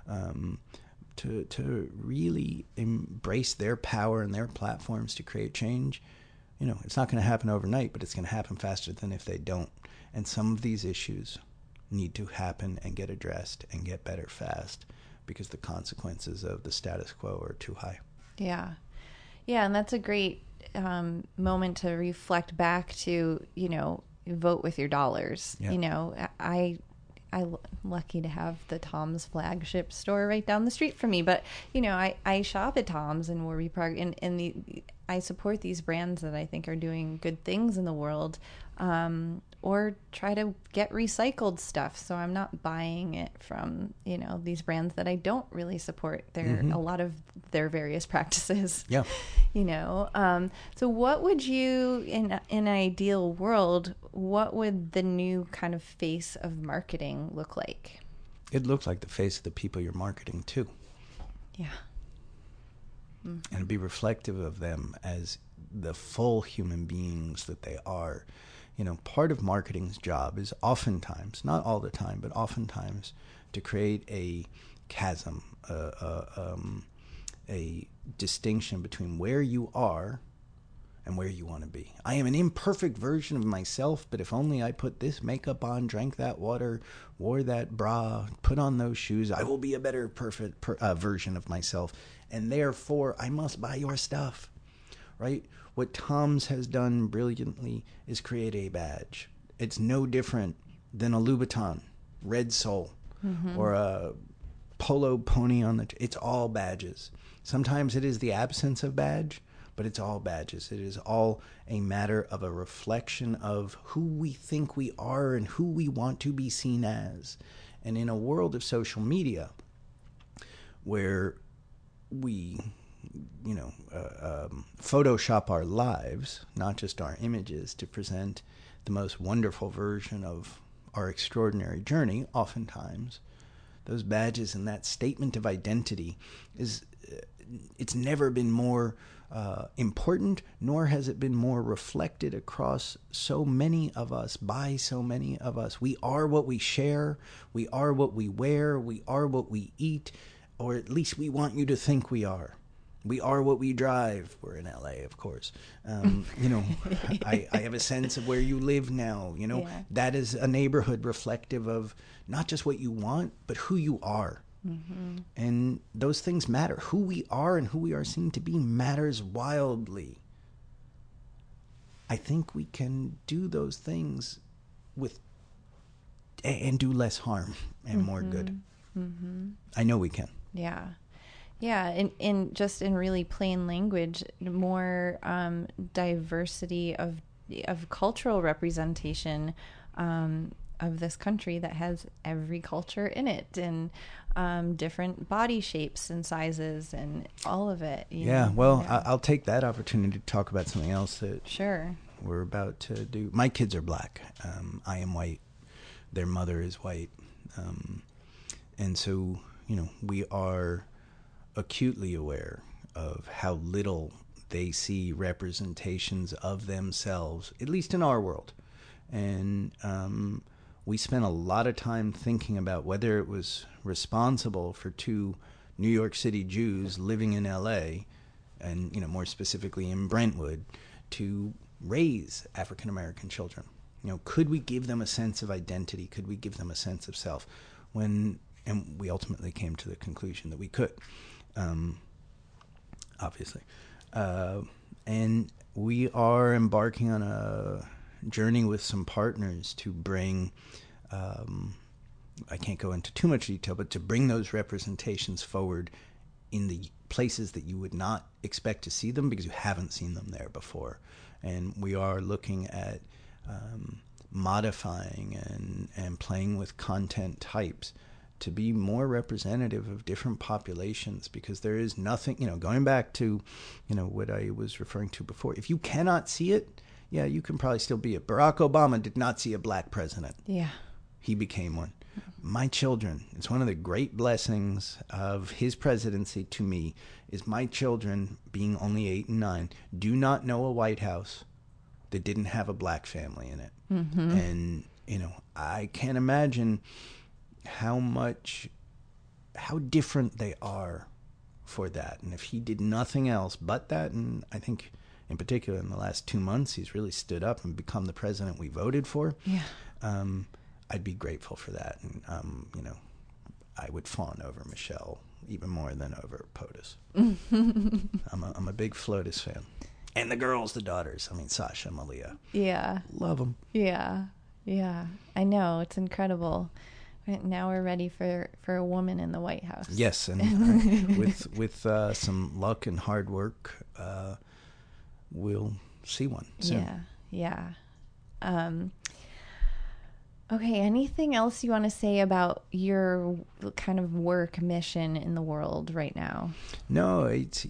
to really embrace their power and their platforms to create change. It's not going to happen overnight, but it's going to happen faster than if they don't. And some of these issues need to happen and get addressed and get better fast, because the consequences of the status quo are too high. Yeah, and that's a great moment to reflect back to, vote with your dollars. Yeah. I'm lucky to have the Tom's flagship store right down the street from me, but I shop at Tom's and Warby Parker, and I support these brands that I think are doing good things in the world, or try to get recycled stuff. So I'm not buying it from, these brands that I don't really support a lot of their various practices. Yeah. So what would you, in an ideal world, what would the new kind of face of marketing look like? It looks like the face of the people you're marketing to. Yeah. Mm-hmm. And be reflective of them as the full human beings that they are. Part of marketing's job is oftentimes, not all the time, but oftentimes, to create a chasm, a distinction between where you are and where you want to be. I am an imperfect version of myself, but if only I put this makeup on, drank that water, wore that bra, put on those shoes, I will be a better perfect version of myself. And therefore, I must buy your stuff, right? What Tom's has done brilliantly is create a badge. It's no different than a Louboutin, Red Soul, or a Polo Pony on the... It's all badges. Sometimes it is the absence of badge, but it's all badges. It is all a matter of a reflection of who we think we are and who we want to be seen as. And in a world of social media, where we... Photoshop our lives, not just our images, to present the most wonderful version of our extraordinary journey, oftentimes, those badges and that statement of identity it's never been more important, nor has it been more reflected across so many of us, by so many of us. We are what we share, we are what we wear, we are what we eat, or at least we want you to think we are. We are what we drive. We're in LA, of course. I have a sense of where you live now. That is a neighborhood reflective of not just what you want, but who you are. Mm-hmm. And those things matter. Who we are and who we are seen to be matters wildly. I think we can do those things and do less harm and more good. Mm-hmm. I know we can. Yeah. Yeah, in just in really plain language, more diversity of cultural representation of this country that has every culture in it, and different body shapes and sizes and all of it. I'll take that opportunity to talk about something else that sure we're about to do. My kids are black. I am white. Their mother is white. And so, we are acutely aware of how little they see representations of themselves, at least in our world. And we spent a lot of time thinking about whether it was responsible for two New York City Jews living in LA, and more specifically in Brentwood, to raise African American children. Could we give them a sense of identity? Could we give them a sense of self? And we ultimately came to the conclusion that we could. obviously. And we are embarking on a journey with some partners to bring, I can't go into too much detail, but to bring those representations forward in the places that you would not expect to see them because you haven't seen them there before. And we are looking at modifying and playing with content types to be more representative of different populations, because there is nothing, going back to, what I was referring to before. If you cannot see it, yeah, you can probably still be it. Barack Obama did not see a black president. Yeah. He became one. My children, it's one of the great blessings of his presidency to me, is my children, being only 8 and 9, do not know a White House that didn't have a black family in it. Mm-hmm. And, I can't imagine how different they are for that. And if he did nothing else but that, and I think in particular in the last 2 months, he's really stood up and become the president we voted for. Yeah. I'd be grateful for that. And, I would fawn over Michelle even more than over POTUS. I'm a big FLOTUS fan. And the girls, the daughters. I mean, Sasha, Malia. Yeah. Love them. Yeah. Yeah. I know. It's incredible. Now we're ready for a woman in the White House. Yes. And with some luck and hard work, we'll see one soon. Yeah. Okay, anything else you want to say about your kind of work mission in the world right now? No, it's,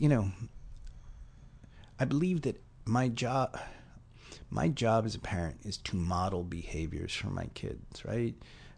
I believe that my job as a parent is to model behaviors for my kids, right?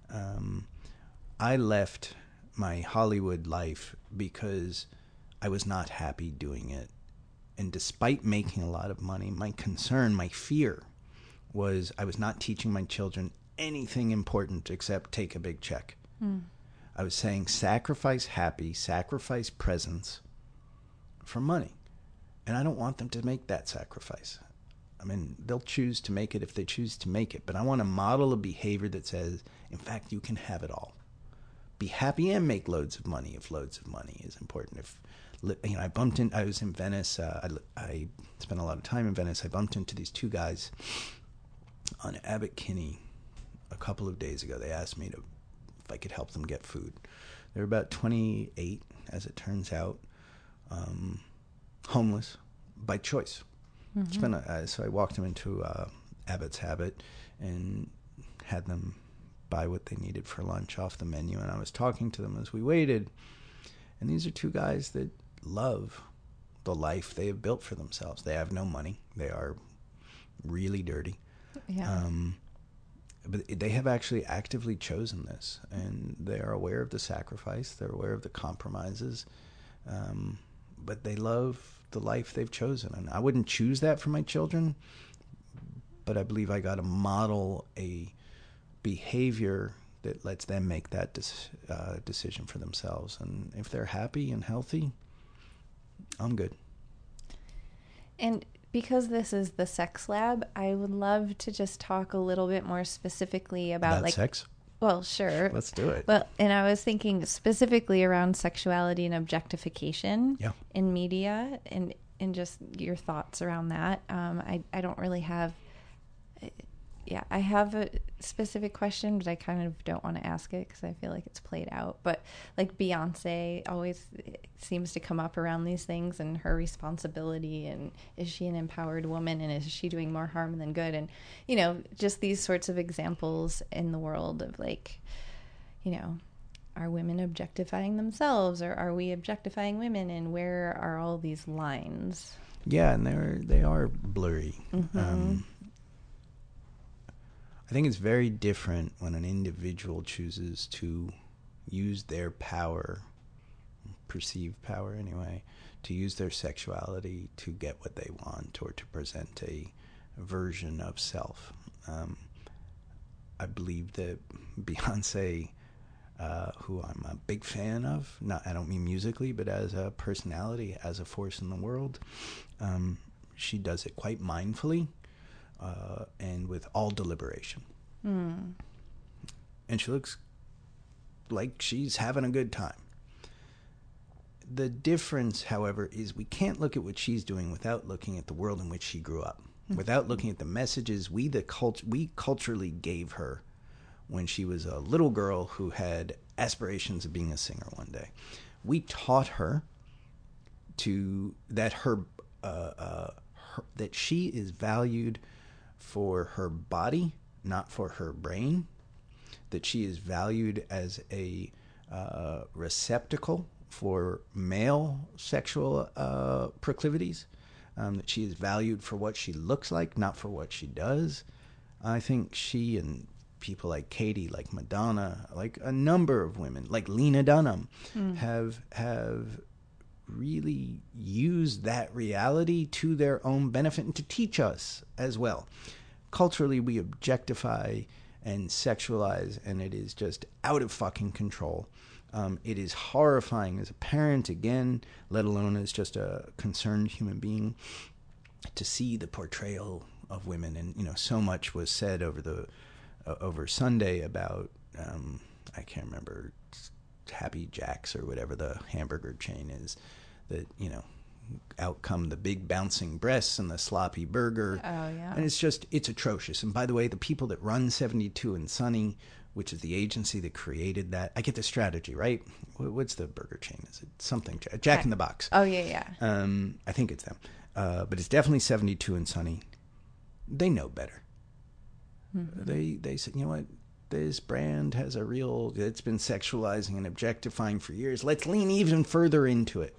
I left my Hollywood life because I was not happy doing it. And despite making a lot of money, my concern, my fear was I was not teaching my children anything important except take a big check. I was saying sacrifice happy, sacrifice presence for money. And I don't want them to make that sacrifice. I mean, they'll choose to make it if they choose to make it. But I want to model a behavior that says, in fact, you can have it all. Be happy and make loads of money if loads of money is important. I was in Venice. I spent a lot of time in Venice. I bumped into these two guys on Abbot Kinney a couple of days ago. They asked me if I could help them get food. They were about 28, as it turns out, homeless by choice. Mm-hmm. So I walked them into Abbott's Habit and had them buy what they needed for lunch off the menu. And I was talking to them as we waited. And these are two guys that love the life they have built for themselves. They have no money. They are really dirty. Yeah. But they have actually actively chosen this, and they are aware of the sacrifice. They're aware of the compromises, but they love the life they've chosen. And I wouldn't choose that for my children, but I believe I got to model a behavior that lets them make that decision for themselves. And if they're happy and healthy, I'm good. And because this is the Sex Lab, I would love to just talk a little bit more specifically about sex? Well, sure. Let's do it. Well, and I was thinking specifically around sexuality and objectification in media, and just your thoughts around that. I don't really have... I have a specific question, but I kind of don't want to ask it because I feel like it's played out. But like Beyonce always seems to come up around these things and her responsibility, and is she an empowered woman, and is she doing more harm than good? And, just these sorts of examples in the world of are women objectifying themselves, or are we objectifying women, and where are all these lines? Yeah, and they are blurry. Mm-hmm. I think it's very different when an individual chooses to use their power, perceived power anyway, to use their sexuality to get what they want or to present a version of self. I believe that Beyonce, who I'm a big fan of, I don't mean musically, but as a personality, as a force in the world, she does it quite mindfully. And with all deliberation. And she looks like she's having a good time. The difference, however, is we can't look at what she's doing without looking at the world in which she grew up, without looking at the messages we culturally gave her when she was a little girl who had aspirations of being a singer one day. We taught her that that she is valued for her body, not for her brain. That she is valued as a receptacle for male sexual proclivities. That she is valued for what she looks like, not for what she does. I think she and people like Katie, like Madonna, like a number of women, like Lena Dunham, have really used that reality to their own benefit and to teach us as well. Culturally, we objectify and sexualize, and it is just out of fucking control. It is horrifying as a parent, again, let alone as just a concerned human being, to see the portrayal of women. And, so much was said over Sunday about, I can't remember, Happy Jack's or whatever the hamburger chain is, that, out come the big bouncing breasts and the sloppy burger. Oh, yeah. And it's atrocious. And by the way, the people that run 72 and Sunny, which is the agency that created that, I get the strategy, right? What's the burger chain? Is it something? Jack in the Box. Oh, yeah. I think it's them. But it's definitely 72 and Sunny. They know better. Mm-hmm. They said, you know what? This brand has it's been sexualizing and objectifying for years. Let's lean even further into it.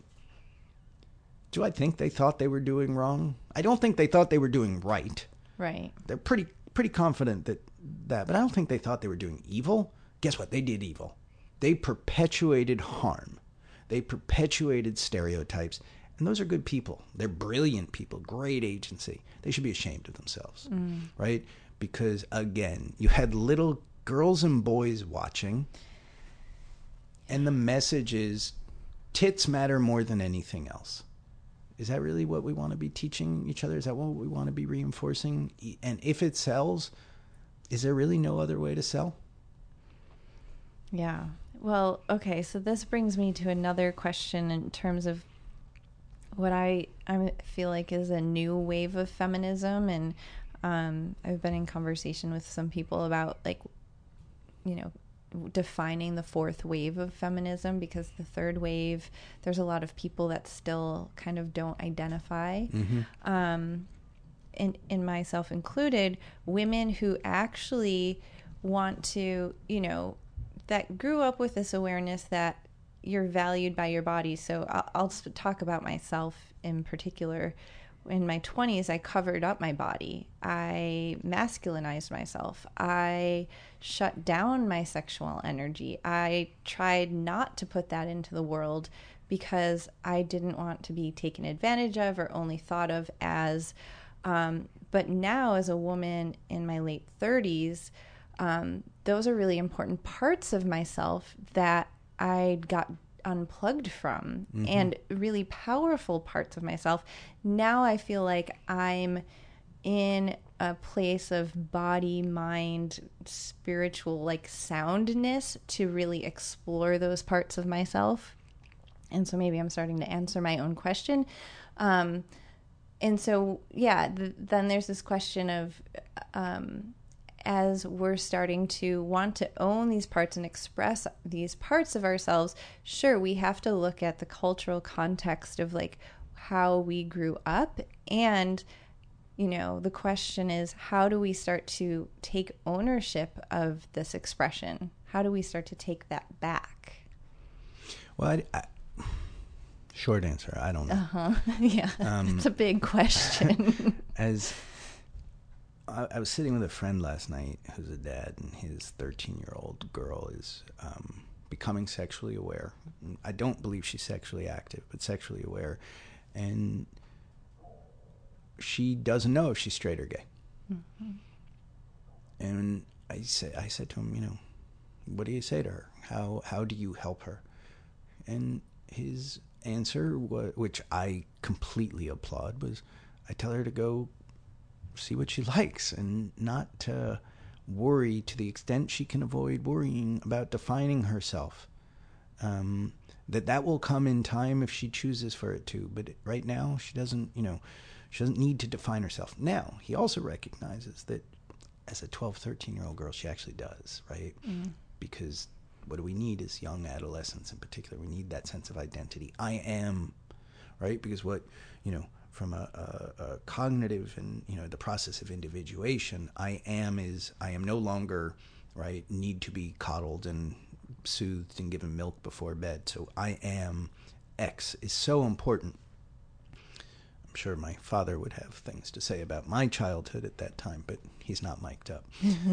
Do I think they thought they were doing wrong? I don't think they thought they were doing right. Right. They're pretty confident that, but I don't think they thought they were doing evil. Guess what? They did evil. They perpetuated harm. They perpetuated stereotypes. And those are good people. They're brilliant people, great agency. They should be ashamed of themselves, right? Because, again, you had little girls and boys watching, and the message is tits matter more than anything else. Is that really what we want to be teaching each other? Is that what we want to be reinforcing? And if it sells, is there really no other way to sell? Yeah. Well, okay, so this brings me to another question in terms of what I feel like is a new wave of feminism. And I've been in conversation with some people about, like, defining the fourth wave of feminism, because the third wave, there's a lot of people that still kind of don't identify, and myself included, women who actually want to, that grew up with this awareness that you're valued by your body. So I'll talk about myself in particular. In my 20s, I covered up my body. I masculinized myself. I shut down my sexual energy. I tried not to put that into the world because I didn't want to be taken advantage of or only thought of as. But now, as a woman in my late 30s, those are really important parts of myself that I got unplugged from, and really powerful parts of myself. Now I feel like I'm in a place of body, mind, spiritual, like, soundness to really explore those parts of myself. And so maybe I'm starting to answer my own question. And so, yeah, then there's this question of, as we're starting to want to own these parts and express these parts of ourselves, sure, we have to look at the cultural context of, like, how we grew up. And, the question is, how do we start to take ownership of this expression? How do we start to take that back? Well, short answer, I don't know. Yeah, it's a big question. I was sitting with a friend last night who's a dad, and his 13-year-old girl is becoming sexually aware. I don't believe she's sexually active, but sexually aware. And she doesn't know if she's straight or gay. Mm-hmm. And I said to him, what do you say to her? How do you help her? And his answer, which I completely applaud, was I tell her to go see what she likes and not to worry to the extent she can avoid worrying about defining herself. that will come in time if she chooses for it to. But right now, she doesn't need to define herself. Now, he also recognizes that as a 12, 13-year-old girl, she actually does, right? Because what do we need is young adolescents in particular. We need that sense of identity. I am, right? Because from a cognitive and, the process of individuation, I am no longer, right, need to be coddled and soothed and given milk before bed. So I am X is so important. I'm sure my father would have things to say about my childhood at that time, but he's not mic'd up.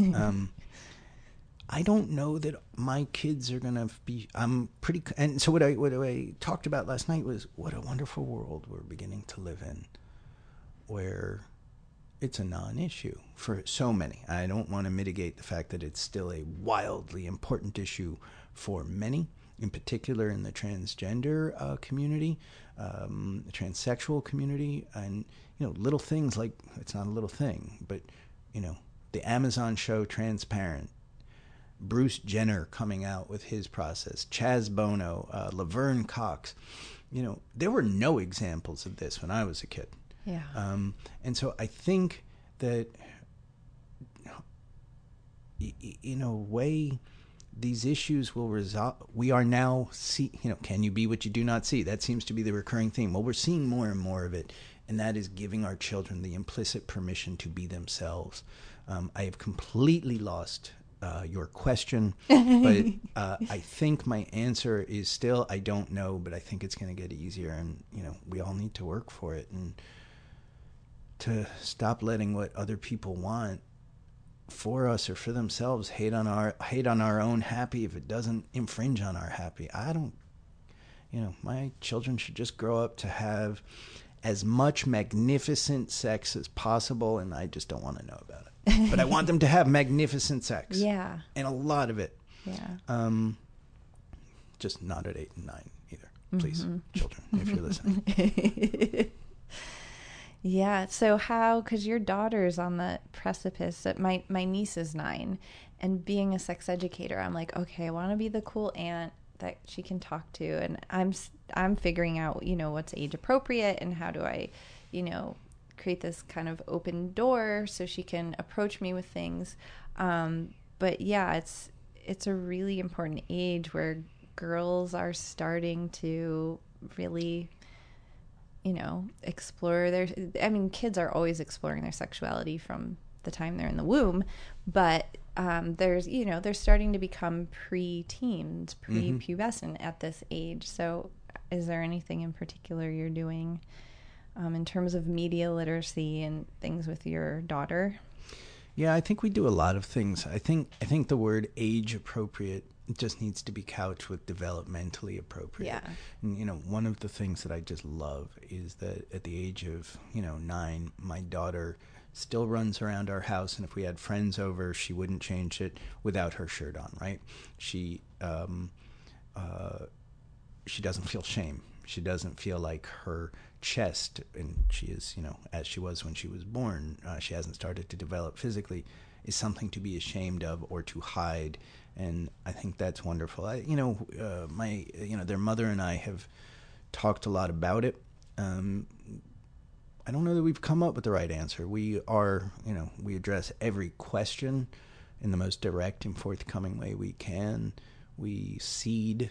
I don't know that my kids are going to be, and so what I talked about last night was what a wonderful world we're beginning to live in, where it's a non-issue for so many. I don't want to mitigate the fact that it's still a wildly important issue for many, in particular in the transgender community, the transsexual community, and, little things like, it's not a little thing, but, the Amazon show Transparent, Bruce Jenner coming out with his process, Chaz Bono, Laverne Cox. There were no examples of this when I was a kid. Yeah. And so I think that, in a way, these issues will resolve. We are now can you be what you do not see? That seems to be the recurring theme. Well, we're seeing more and more of it, and that is giving our children the implicit permission to be themselves. I have completely lost your question, but I think my answer is still I don't know, but I think it's going to get easier, and we all need to work for it and to stop letting what other people want for us or for themselves hate on our own happy if it doesn't infringe on our happy. My children should just grow up to have as much magnificent sex as possible, and I just don't want to know about it. But I want them to have magnificent sex. Yeah. And a lot of it. Yeah. Just not at 8 and 9 either. Please, children, if you're listening. Yeah. So because your daughter's on the precipice, my niece is 9, and being a sex educator, I'm like, okay, I want to be the cool aunt that she can talk to. And I'm figuring out, what's age appropriate and how do I, create this kind of open door so she can approach me with things. But yeah, it's a really important age where girls are starting to really, explore kids are always exploring their sexuality from the time they're in the womb, but they're starting to become pre-teens, pre-pubescent at this age. So is there anything in particular you're doing in terms of media literacy and things with your daughter? Yeah, I think we do a lot of things. I think the word age appropriate just needs to be couched with developmentally appropriate. Yeah. And, one of the things that I just love is that at the age of, 9, my daughter still runs around our house, and if we had friends over, she wouldn't change it without her shirt on, right? She doesn't feel shame. She doesn't feel like her chest, and she is, as she was when she was born, she hasn't started to develop physically, is something to be ashamed of or to hide. And I think that's wonderful. Their mother and I have talked a lot about it. I don't know that we've come up with the right answer. We address every question in the most direct and forthcoming way we can. We seed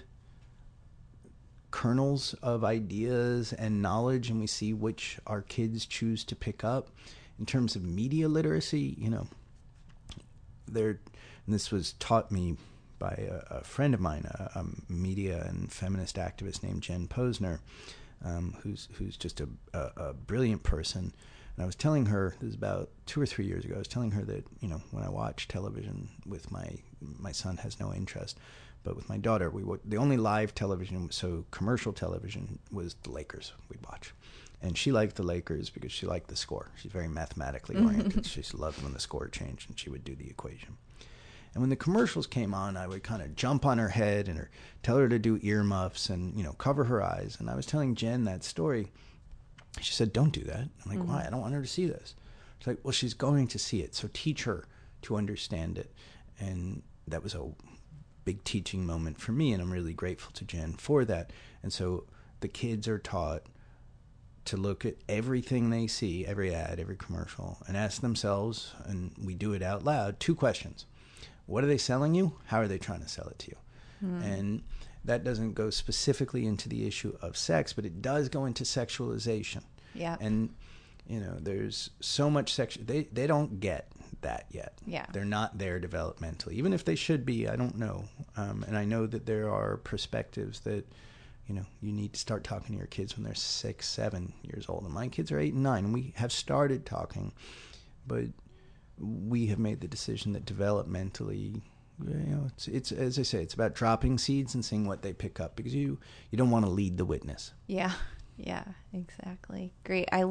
kernels of ideas and knowledge, and we see which our kids choose to pick up. In terms of media literacy, and this was taught me by a friend of mine, a media and feminist activist named Jen Posner, who's just a brilliant person. And I was telling her, this is about 2 or 3 years ago, I was telling her that, when I watch television with my son has no interest, but with my daughter, the only live television, so commercial television, was the Lakers we'd watch. And she liked the Lakers because she liked the score. She's very mathematically oriented. She loved when the score changed, and she would do the equation. And when the commercials came on, I would kind of jump on her head and tell her to do earmuffs and, cover her eyes. And I was telling Jen that story. She said, don't do that. I'm like, why? I don't want her to see this. She's like, well, she's going to see it, so teach her to understand it. And that was a big teaching moment for me, and I'm really grateful to Jen for that. And so the kids are taught to look at everything they see, every ad, every commercial, and ask themselves, and we do it out loud, 2 questions. What are they selling you? How are they trying to sell it to you? And that doesn't go specifically into the issue of sex, but it does go into sexualization. Yeah. And, you know, there's so much they don't get that yet. Yeah. They're not there developmentally. Even if they should be, I don't know. And I know that there are perspectives that, you know, you need to start talking to your kids when they're 6, 7 years old. And my kids are 8 and 9, and we have started talking, but we have made the decision that developmentally, you know, it's as I say, it's about dropping seeds and seeing what they pick up, because you don't want to lead the witness. Yeah, exactly. Great. I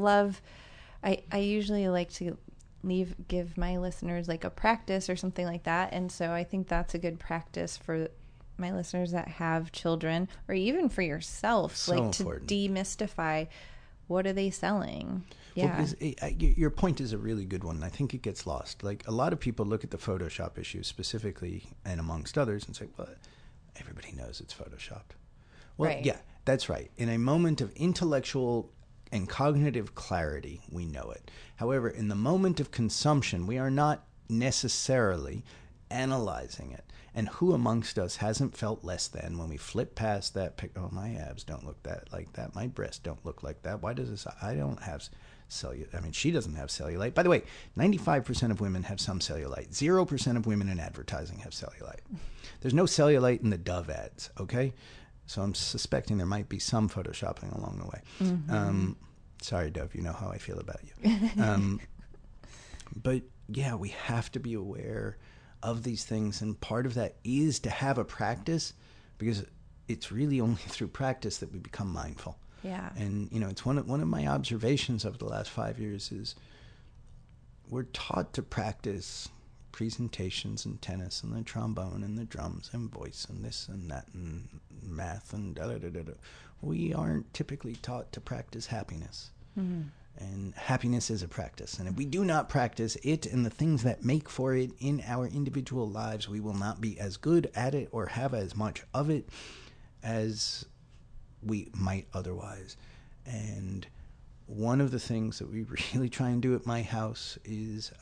usually like to give my listeners like a practice or something like that, and so I think that's a good practice for my listeners that have children, or even for yourself, So like important. to demystify, what are they selling? Yeah. Well, because your point is a really good one. I think it gets lost. Like, a lot of people look at the Photoshop issue specifically, and amongst others, and say, well, everybody knows it's Photoshopped. Well, Right. Yeah, that's right. In a moment of intellectual and cognitive clarity, we know it. However, in the moment of consumption, we are not necessarily analyzing it. And who amongst us hasn't felt less than when we flip past that pic? Oh, my abs don't look like that. My breasts don't look like that. Why does this? I don't have cellulite. I mean, she doesn't have cellulite. By the way, 95% of women have some cellulite. 0% of women in advertising have cellulite. There's no cellulite in the Dove ads, okay? So I'm suspecting there might be some photoshopping along the way. Mm-hmm. Sorry, Dove, you know how I feel about you. But yeah, we have to be aware of these things, and part of that is to have a practice, because it's really only through practice that we become mindful. Yeah. And, you know, it's one of my observations of the last 5 years is we're taught to practice presentations and tennis and the trombone and the drums and voice and this and that and math and da-da-da-da-da. We aren't typically taught to practice happiness. Mm-hmm. And happiness is a practice. And if we do not practice it and the things that make for it in our individual lives, we will not be as good at it or have as much of it as we might otherwise. And one of the things that we really try and do at my house is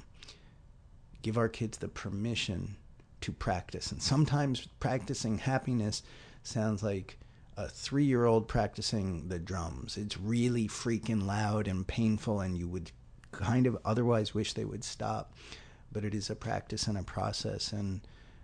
give our kids the permission to practice. And sometimes practicing happiness sounds like a 3-year-old practicing the drums. It's really freaking loud and painful, and you would kind of otherwise wish they would stop. But it is a practice and a process. And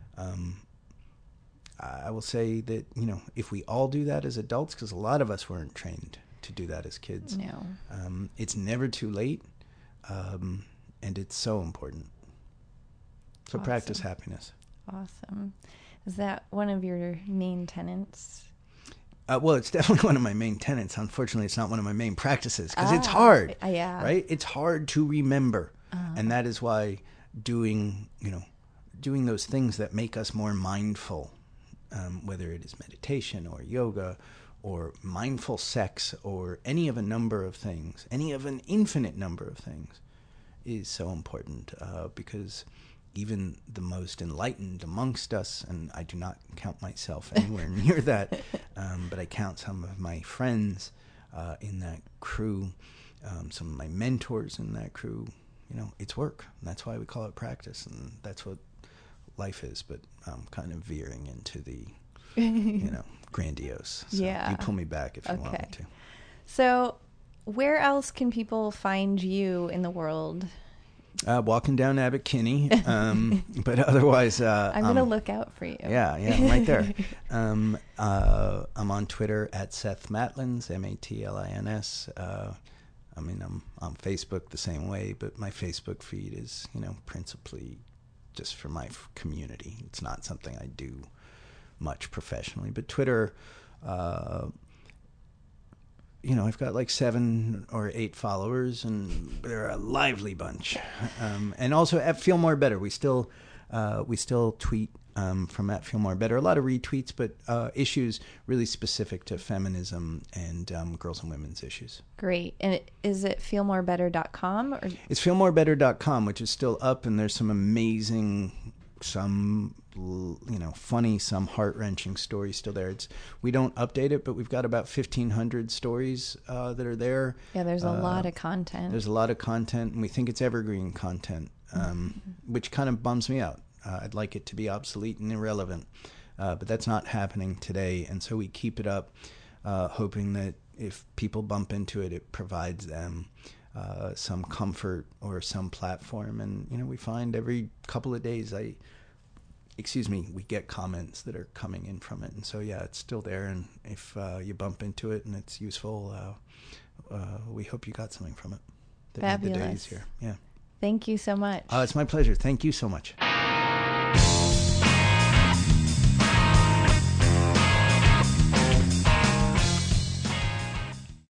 I will say that, you know, if we all do that as adults, because a lot of us weren't trained to do that as kids. No. It's never too late, and it's so important. So Awesome. Practice happiness. Awesome. Is that one of your main tenets? Well, it's definitely one of my main tenets. Unfortunately, it's not one of my main practices, because it's hard, yeah. right? It's hard to remember. And that is why doing those things that make us more mindful, whether it is meditation or yoga or mindful sex or any of a number of things, any of an infinite number of things, is so important, because even the most enlightened amongst us, and I do not count myself anywhere near that, but I count some of my friends in that crew, some of my mentors in that crew. You know, it's work. And that's why we call it practice, and that's what life is. But I'm kind of veering into the, grandiose. So Yeah. you pull me back if you want me to. So where else can people find you in the world? Walking down Abbot Kinney, but otherwise... I'm going to look out for you. Yeah, I'm right there. I'm on Twitter at Seth Matlins, Matlins. I'm on Facebook the same way, but my Facebook feed is, principally just for my community. It's not something I do much professionally. But Twitter... I've got like 7 or 8 followers, and they're a lively bunch. And also at Feel More Better, we still tweet from at Feel More Better. A lot of retweets, but issues really specific to feminism and girls and women's issues. Great. And is it feelmorebetter.com? Or? It's feelmorebetter.com, which is still up, and there's some amazing some funny, some heart-wrenching stories still there. We don't update it, but we've got about 1,500 stories that are there. Yeah, there's a lot of content. There's a lot of content, and we think it's evergreen content, which kind of bums me out. I'd like it to be obsolete and irrelevant, but that's not happening today, and so we keep it up, hoping that if people bump into it, it provides them some comfort or some platform. And we find every couple of days we get comments that are coming in from it, and so it's still there. And if you bump into it and it's useful, we hope you got something from it that made the day easier. Yeah. Thank you so much. It's my pleasure. Thank you so much.